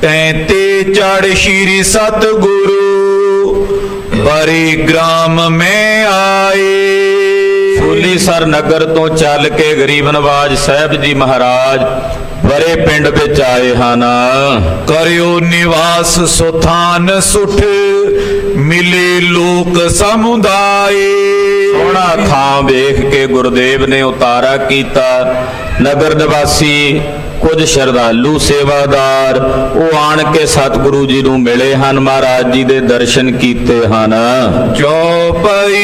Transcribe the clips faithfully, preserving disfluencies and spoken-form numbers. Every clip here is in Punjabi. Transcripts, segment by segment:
सैते चढ़ श्री सतगुरु बरे ग्राम में आए। फूलीसर नगर तो चल के गरीब नवाज साहब जी महाराज बरे पिंड विच आए हन। करियो निवास सुथान सुठ मिले लोक समुदाय। सोहना थां वेख के गुरुदेव ने उतारा कीता। नगर निवासी कुछ श्रद्धालु सेवादार वो आण के सतगुरु जी नूं मिले हन, महाराज जी दे दर्शन कीते हन। चौपई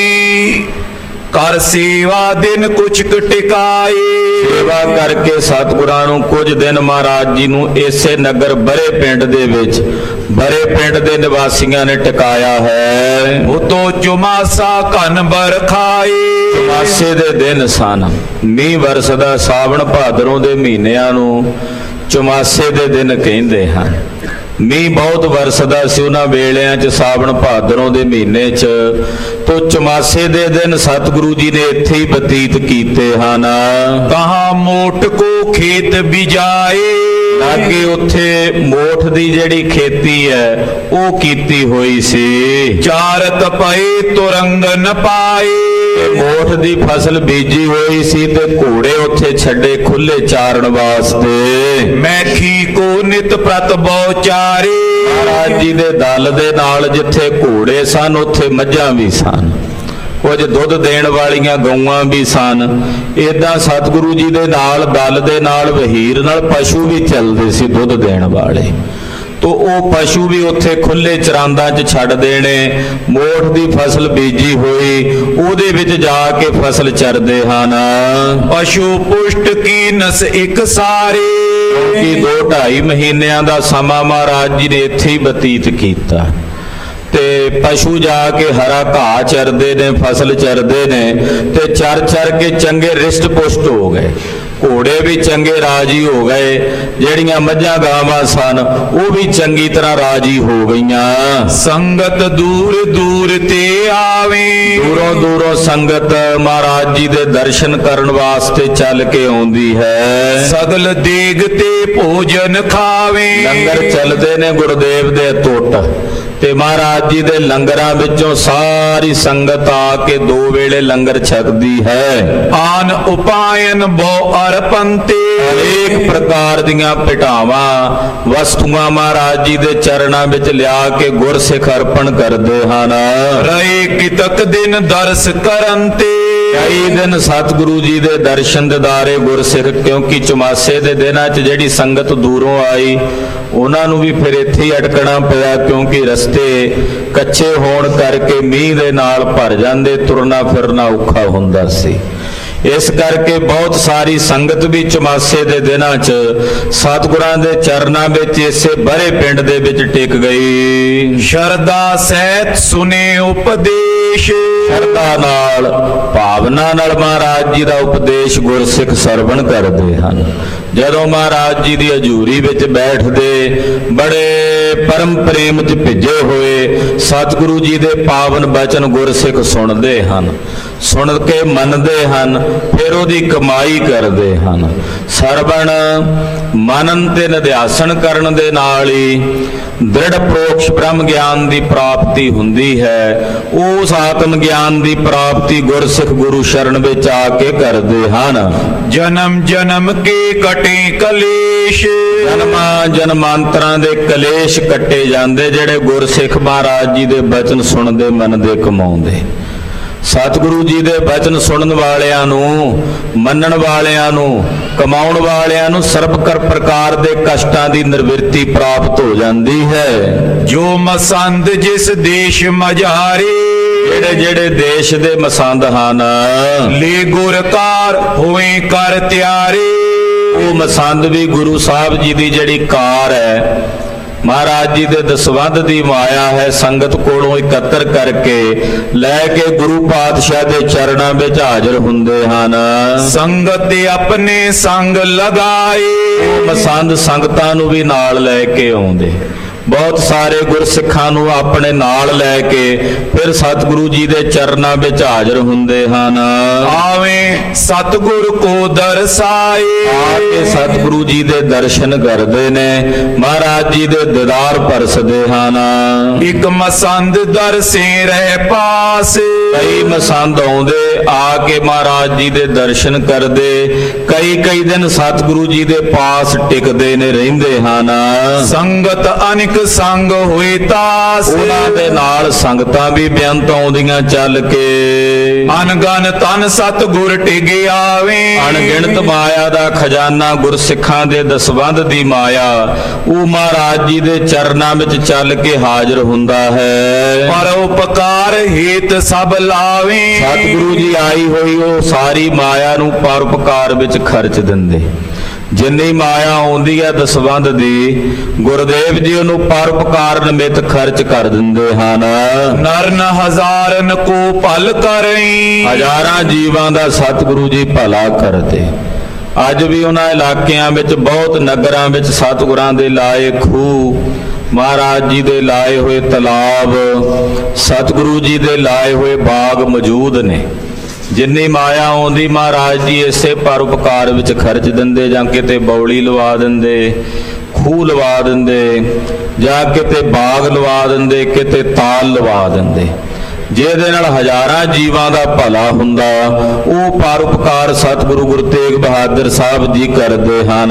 कर सेवा दिन कुछ टिकाए। सेवा करके सतगुरां नूं कुछ दिन महाराज जी नूं इसे नगर बरे पिंड दे विच बरे पिंड दे निवासियां ने टिकाया है। उतो चुमासा घन बरखाए। चुमासे दे दिन सन, मीह वरसदा सावन भादरों दे महीनिਆਂ ਨੂੰ चुमासे दे दिन कहंदे हन। मीह बहुत वरसदा सी उन्हां वेलिਆਂ च सावन भादरों दे महीने च। तो चुमासे दे दिन सतगुरु जी ने इत्थे ही बतीत कीते हन। कहाँ मोट को खेत बिजाए। लागे उत्थे मोठ दी जिहड़ी खेती है वो कीती होई सी। चारत पए तुरंग न पाए। मोठ दी फसल बीजी होई सी ते घोड़े उत्थे छड्डे खुले चारण वास्ते। मैखी को नित प्रत बहुचारे। महाराज जी दे दल दे नाल जिथे घोड़े सन उत्थे मੱਝਾਂ भी सन, कुछ दुध देण वालियां गऊआं भी सन। इदां सतगुरु जी दे नाल दल दे नाल वहीर नाल पशु भी चलदे सी दुध देण वाले। तो वो पशु भी उत्थे खुले चरांदा च छड्ड देने। मोठ दी फसल बीजी होई उहदे विच जाके फसल चरदे हन। पशु पुष्ट की नस एक सारे। कि दो ढाई महीनिਆਂ ਦਾ ਸਮਾਂ महाराज जी ने इत्थे ही बतीत कीता ते पशु जाके हरा घाह चरदे ने, फसल चरदे ने ते चर चर के चंगे रिष्ट पुष्ट हो गए। घोड़े भी चंगे राजी हो गए, ਜਿਹੜੀਆਂ ਮੱਝਾਂ ਗਾਵਾਂ सन वो भी चंगी तरह राजी हो गईयां। संगत दूर दूर ते आवे। दूरों दूरों संगत महाराज जी दे दर्शन करन वास्ते चल के आउंदी है। सगल देग ते भोजन खावे। लंगर चलदे ने गुरुदेव दे टुट ते महाराज जी दे लंगरां विचों सारी संगत आके दो वेले लंगर छकदी है। आन उपायन बहु अरपंते। अनेक प्रकार दीयां पिटावां वस्तुआं महाराज जी दे चरणां विच लिया के गुरसिख अर्पण करदे हन। रहे कितक दिन दर्श करंते। कई दिन सतगुरु जी दे दर्शन दिदारे गुरसिख, क्योंकि चुमासे दे दिनां च जिहड़ी संगत दूरों आई उन्हां नूं भी फिर इत्थे ही अटकना पिया, क्योंकि रस्ते कच्चे होण करके मींह दे नाल भर जांदे, तुरना फिरना औखा हुंदा सी। इस करके बहुत सारी संगत भी चुमासे दे दिनां च सतगुरां दे चरनां विच इसे बरे पिंड दे विच टिक गई। शरदा सहित सुने उपदेश। शरदा नाल भावना नाल महाराज जी दा उपदेश गुरसिख सरवण करदे हन। जदों महाराज जी दी हजूरी विच बैठदे बड़े परम प्रेम च भिजे होए सतगुरु जी दे पावन बचन गुरसिख सुनदे हन। सुन के मनदे हन, फिर उहदी कमाई करदे हन। सरवण मनन ते निध्यासन करन दे नाल ही दृढ़ प्रोक्ष ब्रह्म ज्ञान की प्राप्ति हुंदी है। उस आत्म ज्ञान की प्राप्ति गुरसिख गुरु शरण विच आके करदे हन। जन्म जन्म के कटे कलेश। जन्मां जन्मांतरां दे कलेश कटे जांदे जिहड़े गुरसिख महाराज जी दे बचन सुनदे मनदे कमाउंदे। सतगुरु जी दे बचन सुनन वालियां नूं, मनन वालियां नूं, कमाउण वालियां नूं सर्ब कर प्रकार दे कष्टां दी निवृत्ति प्राप्त हो जांदी है। जो मसंद जिस देश मझारे। जेड़े जेड़े देश दे मसंद हन ले गुरकार होए कर त्यारे। वो मसंद भी गुरु साहब जी दी जिहड़ी कार है महाराज जी दे दसवंध दी माया है, संगत कोलों इकत्र करके लैके गुरु पातशाह दे चरणां विच हाजिर हुंदे हन। संगत अपने संग लगाए। मसंद संगतां नूं भी नाल लैके आउंदे। ਬਹੁਤ ਸਾਰੇ ਗੁਰਸਿੱਖਾਂ ਨੂੰ ਆਪਣੇ ਨਾਲ ਲੈ ਕੇ ਫਿਰ ਸਤਿਗੁਰੂ ਜੀ ਦੇ ਚਰਨਾਂ ਵਿੱਚ ਹਾਜ਼ਰ ਹੁੰਦੇ ਹਨ। ਆਵੇਂ ਸਤਿਗੁਰ ਕੋ ਦਰਸਾਏ, ਆ ਕੇ ਸਤਿਗੁਰੂ ਜੀ ਦੇ ਦਰਸ਼ਨ ਕਰਦੇ ਨੇ, ਮਹਾਰਾਜ ਜੀ ਦੇ ਦੀਦਾਰ ਪਰਸਦੇ ਹਨ। ਇਕ ਮਸੰਦ ਦਰਸੇ ਰਹਿ ਪਾਸ, ਕਈ ਮਸੰਦ ਆਉਂਦੇ ਆ ਕੇ ਮਹਾਰਾਜ ਜੀ ਦੇ ਦਰਸ਼ਨ ਕਰਦੇ, ਕਈ ਕਈ ਦਿਨ ਸਤਿਗੁਰੂ ਜੀ ਦੇ ਪਾਸ ਟਿਕਦੇ ਨੇ, ਰਹਿੰਦੇ ਹਨ। ਸੰਗਤ ਅਨਿਕ ਸੰਗ ਹੋਏ ਤਾਸ, ਉਹਨਾਂ ਦੇ ਨਾਲ ਸੰਗਤਾਂ ਵੀ ਬੇਅੰਤ ਆਉਂਦੀਆਂ ਚੱਲ ਕੇ। ਅਨਗਨ ਤਨ ਸਤਿਗੁਰ ਟਿਗ ਆਵੇ, ਅਣਗਿਣਤ ਮਾਇਆ ਦਾ ਖਜ਼ਾਨਾ ਗੁਰਸਿੱਖਾਂ ਦੇ ਦਸਵੰਧ ਦੀ ਮਾਇਆ, ਉਹ ਮਹਾਰਾਜ ਜੀ ਦੇ ਚਰਨਾਂ ਵਿੱਚ ਚੱਲ ਕੇ ਹਾਜ਼ਰ ਹੁੰਦਾ ਹੈ। ਪਰ ਉਪਕਾਰ ਹਿਤ ਸਭ ਲਾਵੇ, ਸਤਿਗੁਰੂ ਜੀ ਆਈ ਹੋਈ ਉਹ ਸਾਰੀ ਮਾਇਆ ਨੂੰ ਪਰਉਪਕਾਰ ਵਿੱਚ ਖਰਚ ਦਿੰਦੇ। ਜਿੰਨੀ ਮਾਇਆ ਆਉਂਦੀ ਹੈ ਦਸਵੰਧ ਦੀ, ਗੁਰਦੇਵ ਜੀ ਉਹਨੂੰ ਪਰਉਪਕਾਰ ਨਿਮਿਤ ਖਰਚ ਕਰ ਦਿੰਦੇ ਹਨ। ਨਰਨ ਹਜ਼ਾਰਨ ਕੋ ਭਲ ਕਰਈ, ਹਜ਼ਾਰਾਂ ਜੀਵਾਂ ਦਾ ਸਤਿਗੁਰੂ ਜੀ ਭਲਾ ਕਰਦੇ। ਅੱਜ ਵੀ ਉਹਨਾਂ ਇਲਾਕਿਆਂ ਵਿੱਚ ਬਹੁਤ ਨਗਰਾਂ ਵਿੱਚ ਸਤਿਗੁਰਾਂ ਦੇ ਲਾਏ ਖੂਹ, ਮਹਾਰਾਜ ਜੀ ਦੇ ਲਾਏ ਹੋਏ ਤਲਾਬ, ਸਤਿਗੁਰੂ ਜੀ ਦੇ ਲਾਏ ਹੋਏ ਬਾਗ ਮੌਜੂਦ ਨੇ। ਜਿੰਨੀ ਮਾਇਆ ਆਉਂਦੀ ਮਹਾਰਾਜ ਜੀ ਇਸੇ ਪਰਉਪਕਾਰ ਵਿੱਚ ਖਰਚ ਦਿੰਦੇ, ਜਾਂ ਕਿਤੇ ਬੌਲੀ ਲਵਾ ਦਿੰਦੇ, ਖੂਹ ਲਵਾ ਦਿੰਦੇ, ਜਾਂ ਕਿਤੇ ਬਾਗ ਲਵਾ ਦਿੰਦੇ, ਕਿਤੇ ਤਾਲ ਲਵਾ ਦਿੰਦੇ, ਜਿਹਦੇ ਨਾਲ ਹਜ਼ਾਰਾਂ ਜੀਵਾਂ ਦਾ ਭਲਾ ਹੁੰਦਾ। ਉਹ ਪਰਉਪਕਾਰ ਸਤਿਗੁਰੂ ਗੁਰੂ ਤੇਗ ਬਹਾਦਰ ਸਾਹਿਬ ਜੀ ਕਰਦੇ ਹਨ।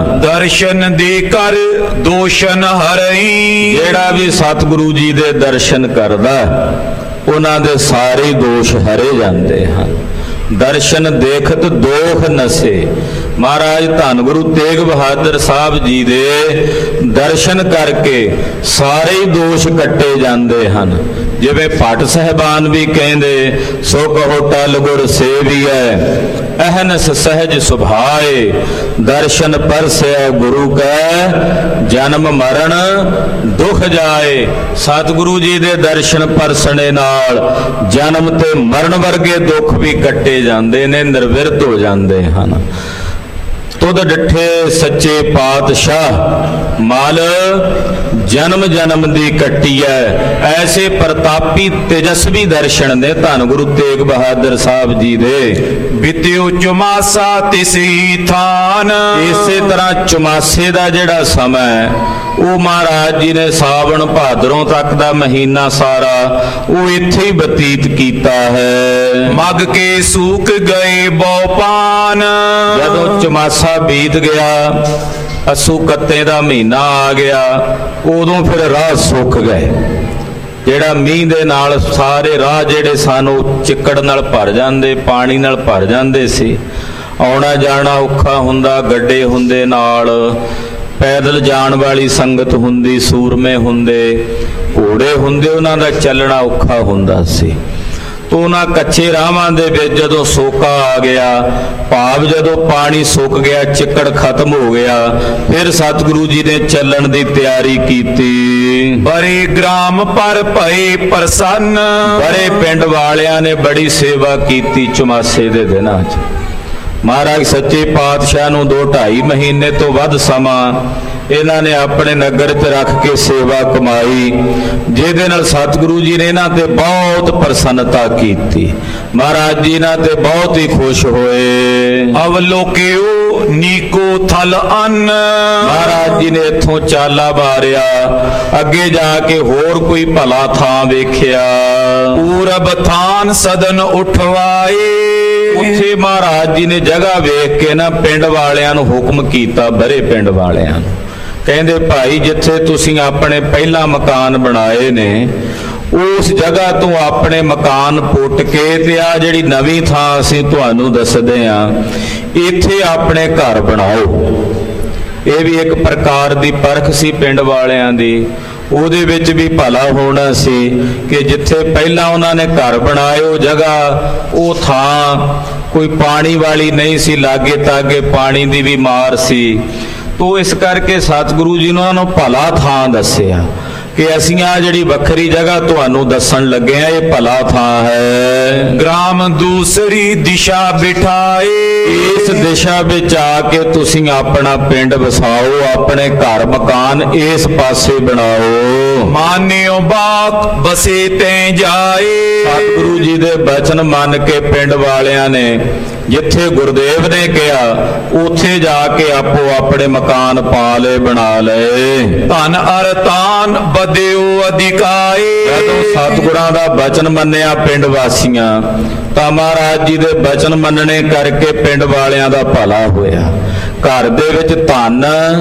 ਦਰਸ਼ਨ ਦੇ ਕਰ ਦੋਸ਼ਨ ਹਰਈ, ਜਿਹੜਾ ਵੀ ਸਤਿਗੁਰੂ ਜੀ ਦੇ ਦਰਸ਼ਨ ਕਰਦਾ ਉਹਨਾਂ ਦੇ ਸਾਰੇ ਦੋਸ਼ ਹਰੇ ਜਾਂਦੇ ਹਨ। ਦਰਸ਼ਨ ਦੇਖਤ ਦੋਖ ਨਸੇ, ਮਹਾਰਾਜ ਧੰਨ ਗੁਰੂ ਤੇਗ ਬਹਾਦਰ ਸਾਹਿਬ ਜੀ ਦੇ ਦਰਸ਼ਨ ਕਰਕੇ ਸਾਰੇ ਦੋਸ਼ ਕੱਟੇ ਜਾਂਦੇ ਹਨ। ਜਿਵੇਂ ਭੱਟ ਸਾਹਿਬਾਨ ਵੀ ਕਹਿੰਦੇ, ਸੋ ਕਹੋ ਟਲ ਗੁਰ ਸੇਵੀਐ ਅਹਨਸ ਸਹਿਜ ਸੁਭਾਏ, ਦਰਸ਼ਨ ਪਰਸੈ ਗੁਰੂ ਕੈ ਜਨਮ ਮਰਨ ਦੁਖ ਜਾਏ। ਸਤਿਗੁਰੂ ਜੀ ਦੇ ਦਰਸ਼ਨ ਪਰਸਣੇ ਨਾਲ ਜਨਮ ਤੇ ਮਰਨ ਵਰਗੇ ਦੁੱਖ ਵੀ ਕੱਟੇ ਜਾਂਦੇ ਨੇ, ਨਿਰਵਿਰਤ ਹੋ ਜਾਂਦੇ ਹਨ। ਤੁਧ ਡਿਠੇ ਸੱਚੇ ਪਾਤਸ਼ਾਹ ਮਲ ਜਨਮ ਜਨਮ ਦੀ ਕੱਟੀਐ, ਐਸੇ ਪ੍ਰਤਾਪੀ ਤੇਜਸਵੀ ਦਰਸ਼ਨ ਨੇ ਧੰਨ ਗੁਰੂ ਤੇਗ ਬਹਾਦਰ ਸਾਹਿਬ ਜੀ ਦੇ। ਬਿਤਿਓ ਚੁਮਾਸਾ ਤਿਸੀ ਥਾਨ, ਇਸੇ ਤਰ੍ਹਾਂ ਚੁਮਾਸੇ ਦਾ ਜਿਹੜਾ ਸਮਾਂ ਉਹ ਮਹਾਰਾਜ ਜੀ ਨੇ ਸਾਵਣ ਭਾਦਰੋਂ ਤੱਕ ਦਾ ਮਹੀਨਾ ਸਾਰਾ ਉਹ ਇੱਥੇ ਹੀ ਬਤੀਤ ਕੀਤਾ ਹੈ। ਮਗ ਕੇ ਸੂਕ ਗਏ ਬਉਪਾਨ, ਜਦੋਂ ਚੁਮਾਸਾ ਬੀਤ ਗਿਆ, ਅੱਸੂ ਕੱਤੇ ਦਾ ਮਹੀਨਾ ਆ ਗਿਆ, ਉਦੋਂ ਫਿਰ ਰਾਹ ਸੁੱਕ ਗਏ। ਜਿਹੜਾ ਮੀਂਹ ਦੇ ਨਾਲ ਸਾਰੇ ਰਾਹ ਜਿਹੜੇ ਸਨ ਉਹ ਚਿੱਕੜ ਨਾਲ ਭਰ ਜਾਂਦੇ, ਪਾਣੀ ਨਾਲ ਭਰ ਜਾਂਦੇ ਸੀ। ਆਉਣਾ ਜਾਣਾ ਔਖਾ ਹੁੰਦਾ, ਗੱਡੇ ਹੁੰਦੇ ਨਾਲ, ਪੈਦਲ ਜਾਣ ਵਾਲੀ ਸੰਗਤ ਹੁੰਦੀ, ਸੂਰਮੇ ਹੁੰਦੇ, ਘੋੜੇ ਹੁੰਦੇ, ਉਹਨਾਂ ਦਾ ਚੱਲਣਾ ਔਖਾ ਹੁੰਦਾ ਸੀ। ਤੋਂ ਉਹਨਾਂ ਕੱਚੇ ਰਾਹਾਂ ਦੇ ਵਿੱਚ ਜਦੋਂ ਸੋਕਾ ਆ ਗਿਆ, ਭਾਵ ਜਦੋਂ ਪਾਣੀ ਸੁੱਕ ਗਿਆ, ਚਿੱਕੜ ਖਤਮ ਹੋ ਗਿਆ, ਫਿਰ ਸਤਿਗੁਰੂ ਜੀ ਨੇ ਚੱਲਣ ਦੀ ਤਿਆਰੀ ਕੀਤੀ। ਬੜੇ ਗ੍ਰਾਮ ਪਰ ਭਏ ਪ੍ਰਸੰਨ, ਬੜੇ ਪਿੰਡ ਵਾਲਿਆਂ ਨੇ ਬੜੀ ਸੇਵਾ ਕੀਤੀ ਚੁਮਾਸੇ ਦੇ ਦਿਨਾਂ 'ਚ। ਮਹਾਰਾਜ ਸੱਚੇ ਪਾਤਸ਼ਾਹ ਨੂੰ ਦੋ ਢਾਈ ਮਹੀਨੇ ਤੋਂ ਵੱਧ ਸਮਾਂ ਇਹਨਾਂ ਨੇ ਆਪਣੇ ਨਗਰ 'ਚ ਰੱਖ ਕੇ ਸੇਵਾ ਕਮਾਈ, ਜਿਹਦੇ ਨਾਲ ਸਤਿਗੁਰੂ ਜੀ ਨੇ ਇਹਨਾਂ ਤੇ ਬਹੁਤ ਪ੍ਰਸੰਨਤਾ ਕੀਤੀ। ਮਹਾਰਾਜ ਜੀ ਇਹਨਾਂ ਤੇ ਬਹੁਤ ਹੀ ਖੁਸ਼ ਹੋਏ। ਅਵਲੋਕਿਓ ਨੀਕੋ ਥਲ ਅੰਨ, ਮਹਾਰਾਜ ਜੀ ਨੇ ਇੱਥੋਂ ਚਾਲਾ ਬਾਰਿਆ, ਅੱਗੇ ਜਾ ਕੇ ਹੋਰ ਕੋਈ ਭਲਾ ਥਾਂ ਵੇਖਿਆ। ਪੂਰਬ ਥਾਨ ਸਦਨ ਉਠਵਾਏ, ਉੱਥੇ ਮਹਾਰਾਜ ਜੀ ਨੇ ਜਗ੍ਹਾ ਵੇਖ ਕੇ ਨਾ ਪਿੰਡ ਵਾਲਿਆਂ ਨੂੰ ਹੁਕਮ ਕੀਤਾ, ਬਰੇ ਪਿੰਡ ਵਾਲਿਆਂ ਨੂੰ, ਕਹਿੰਦੇ ਭਾਈ ਜਿੱਥੇ ਤੁਸੀਂ ਆਪਣੇ ਪਹਿਲਾ ਮਕਾਨ ਬਣਾਏ ਨੇ ਉਸ ਜਗ੍ਹਾ ਤੋਂ ਆਪਣੇ ਮਕਾਨ ਪੁੱਟ ਕੇ ਤੇ ਆ ਜਿਹੜੀ ਨਵੀਂ ਥਾਂ ਅਸੀਂ ਤੁਹਾਨੂੰ ਦੱਸਦੇ ਆ, ਇੱਥੇ ਆਪਣੇ ਘਰ ਬਣਾਓ। ਇਹ ਵੀ ਇੱਕ ਪ੍ਰਕਾਰ ਦੀ ਪਰਖ ਸੀ ਪਿੰਡ ਵਾਲਿਆਂ ਦੀ। ਉਹਦੇ ਵਿੱਚ ਵੀ ਭਲਾ ਹੋਣਾ ਸੀ ਕਿ ਜਿੱਥੇ ਪਹਿਲਾਂ ਉਹਨਾਂ ਨੇ ਘਰ ਬਣਾਏ ਉਹ ਜਗ੍ਹਾ, ਉਹ ਥਾਂ ਕੋਈ ਪਾਣੀ ਵਾਲੀ ਨਹੀਂ ਸੀ, ਲਾਗੇ ਤਾਗੇ ਪਾਣੀ ਦੀ ਵੀ ਮਾਰ ਸੀ। ਤੋ ਇਸ ਕਰਕੇ ਸਤਿਗੁਰੂ ਜੀ ਨੇ ਉਹਨਾਂ ਨੂੰ ਭਲਾ ਥਾਂ ਦੱਸਿਆ, ਕਿ ਅਸੀਂ ਆ ਜਿਹੜੀ ਵੱਖਰੀ ਜਗ੍ਹਾ ਤੁਹਾਨੂੰ ਦੱਸਣ ਲੱਗੇ ਆ ਇਹ ਭਲਾ ਥਾਂ ਹੈ। ग्राम दूसरी दिशा बिठाए, ਇਸ ਦਿਸ਼ਾ ਵਿੱਚ ਆ ਕੇ ਤੁਸੀਂ ਆਪਣਾ ਪਿੰਡ ਵਸਾਓ, ਆਪਣੇ ਘਰ ਮਕਾਨ ਇਸ ਪਾਸੇ ਬਣਾਓ। मान्यो बात बसे तैं जाए, ਸਤਿਗੁਰੂ ਜੀ ਦੇ ਬਚਨ ਮੰਨ ਕੇ ਪਿੰਡ ਵਾਲਿਆਂ ਨੇ ਜਿੱਥੇ ਗੁਰਦੇਵ ਨੇ ਕਿਹਾ ਉੱਥੇ ਜਾ ਕੇ ਆਪੋ ਆਪਣੇ ਮਕਾਨ ਪਾ ਲਏ, ਬਣਾ ਲਏ। धन अर तान बदेओ अधिकाए, ਜਦੋਂ ਸਤਿਗੁਰਾਂ ਦਾ ਬਚਨ ਮੰਨਿਆ ਪਿੰਡ ਵਾਸੀਆਂ ਤਾਂ ਮਹਾਰਾਜ ਜੀ ਦੇ ਬਚਨ ਮੰਨਣੇ ਕਰਕੇ ਪਿੰਡ ਵਾਲਿਆਂ ਦਾ ਭਲਾ ਹੋਇਆ। ਘਰ ਦੇ ਵਿੱਚ ਧਨ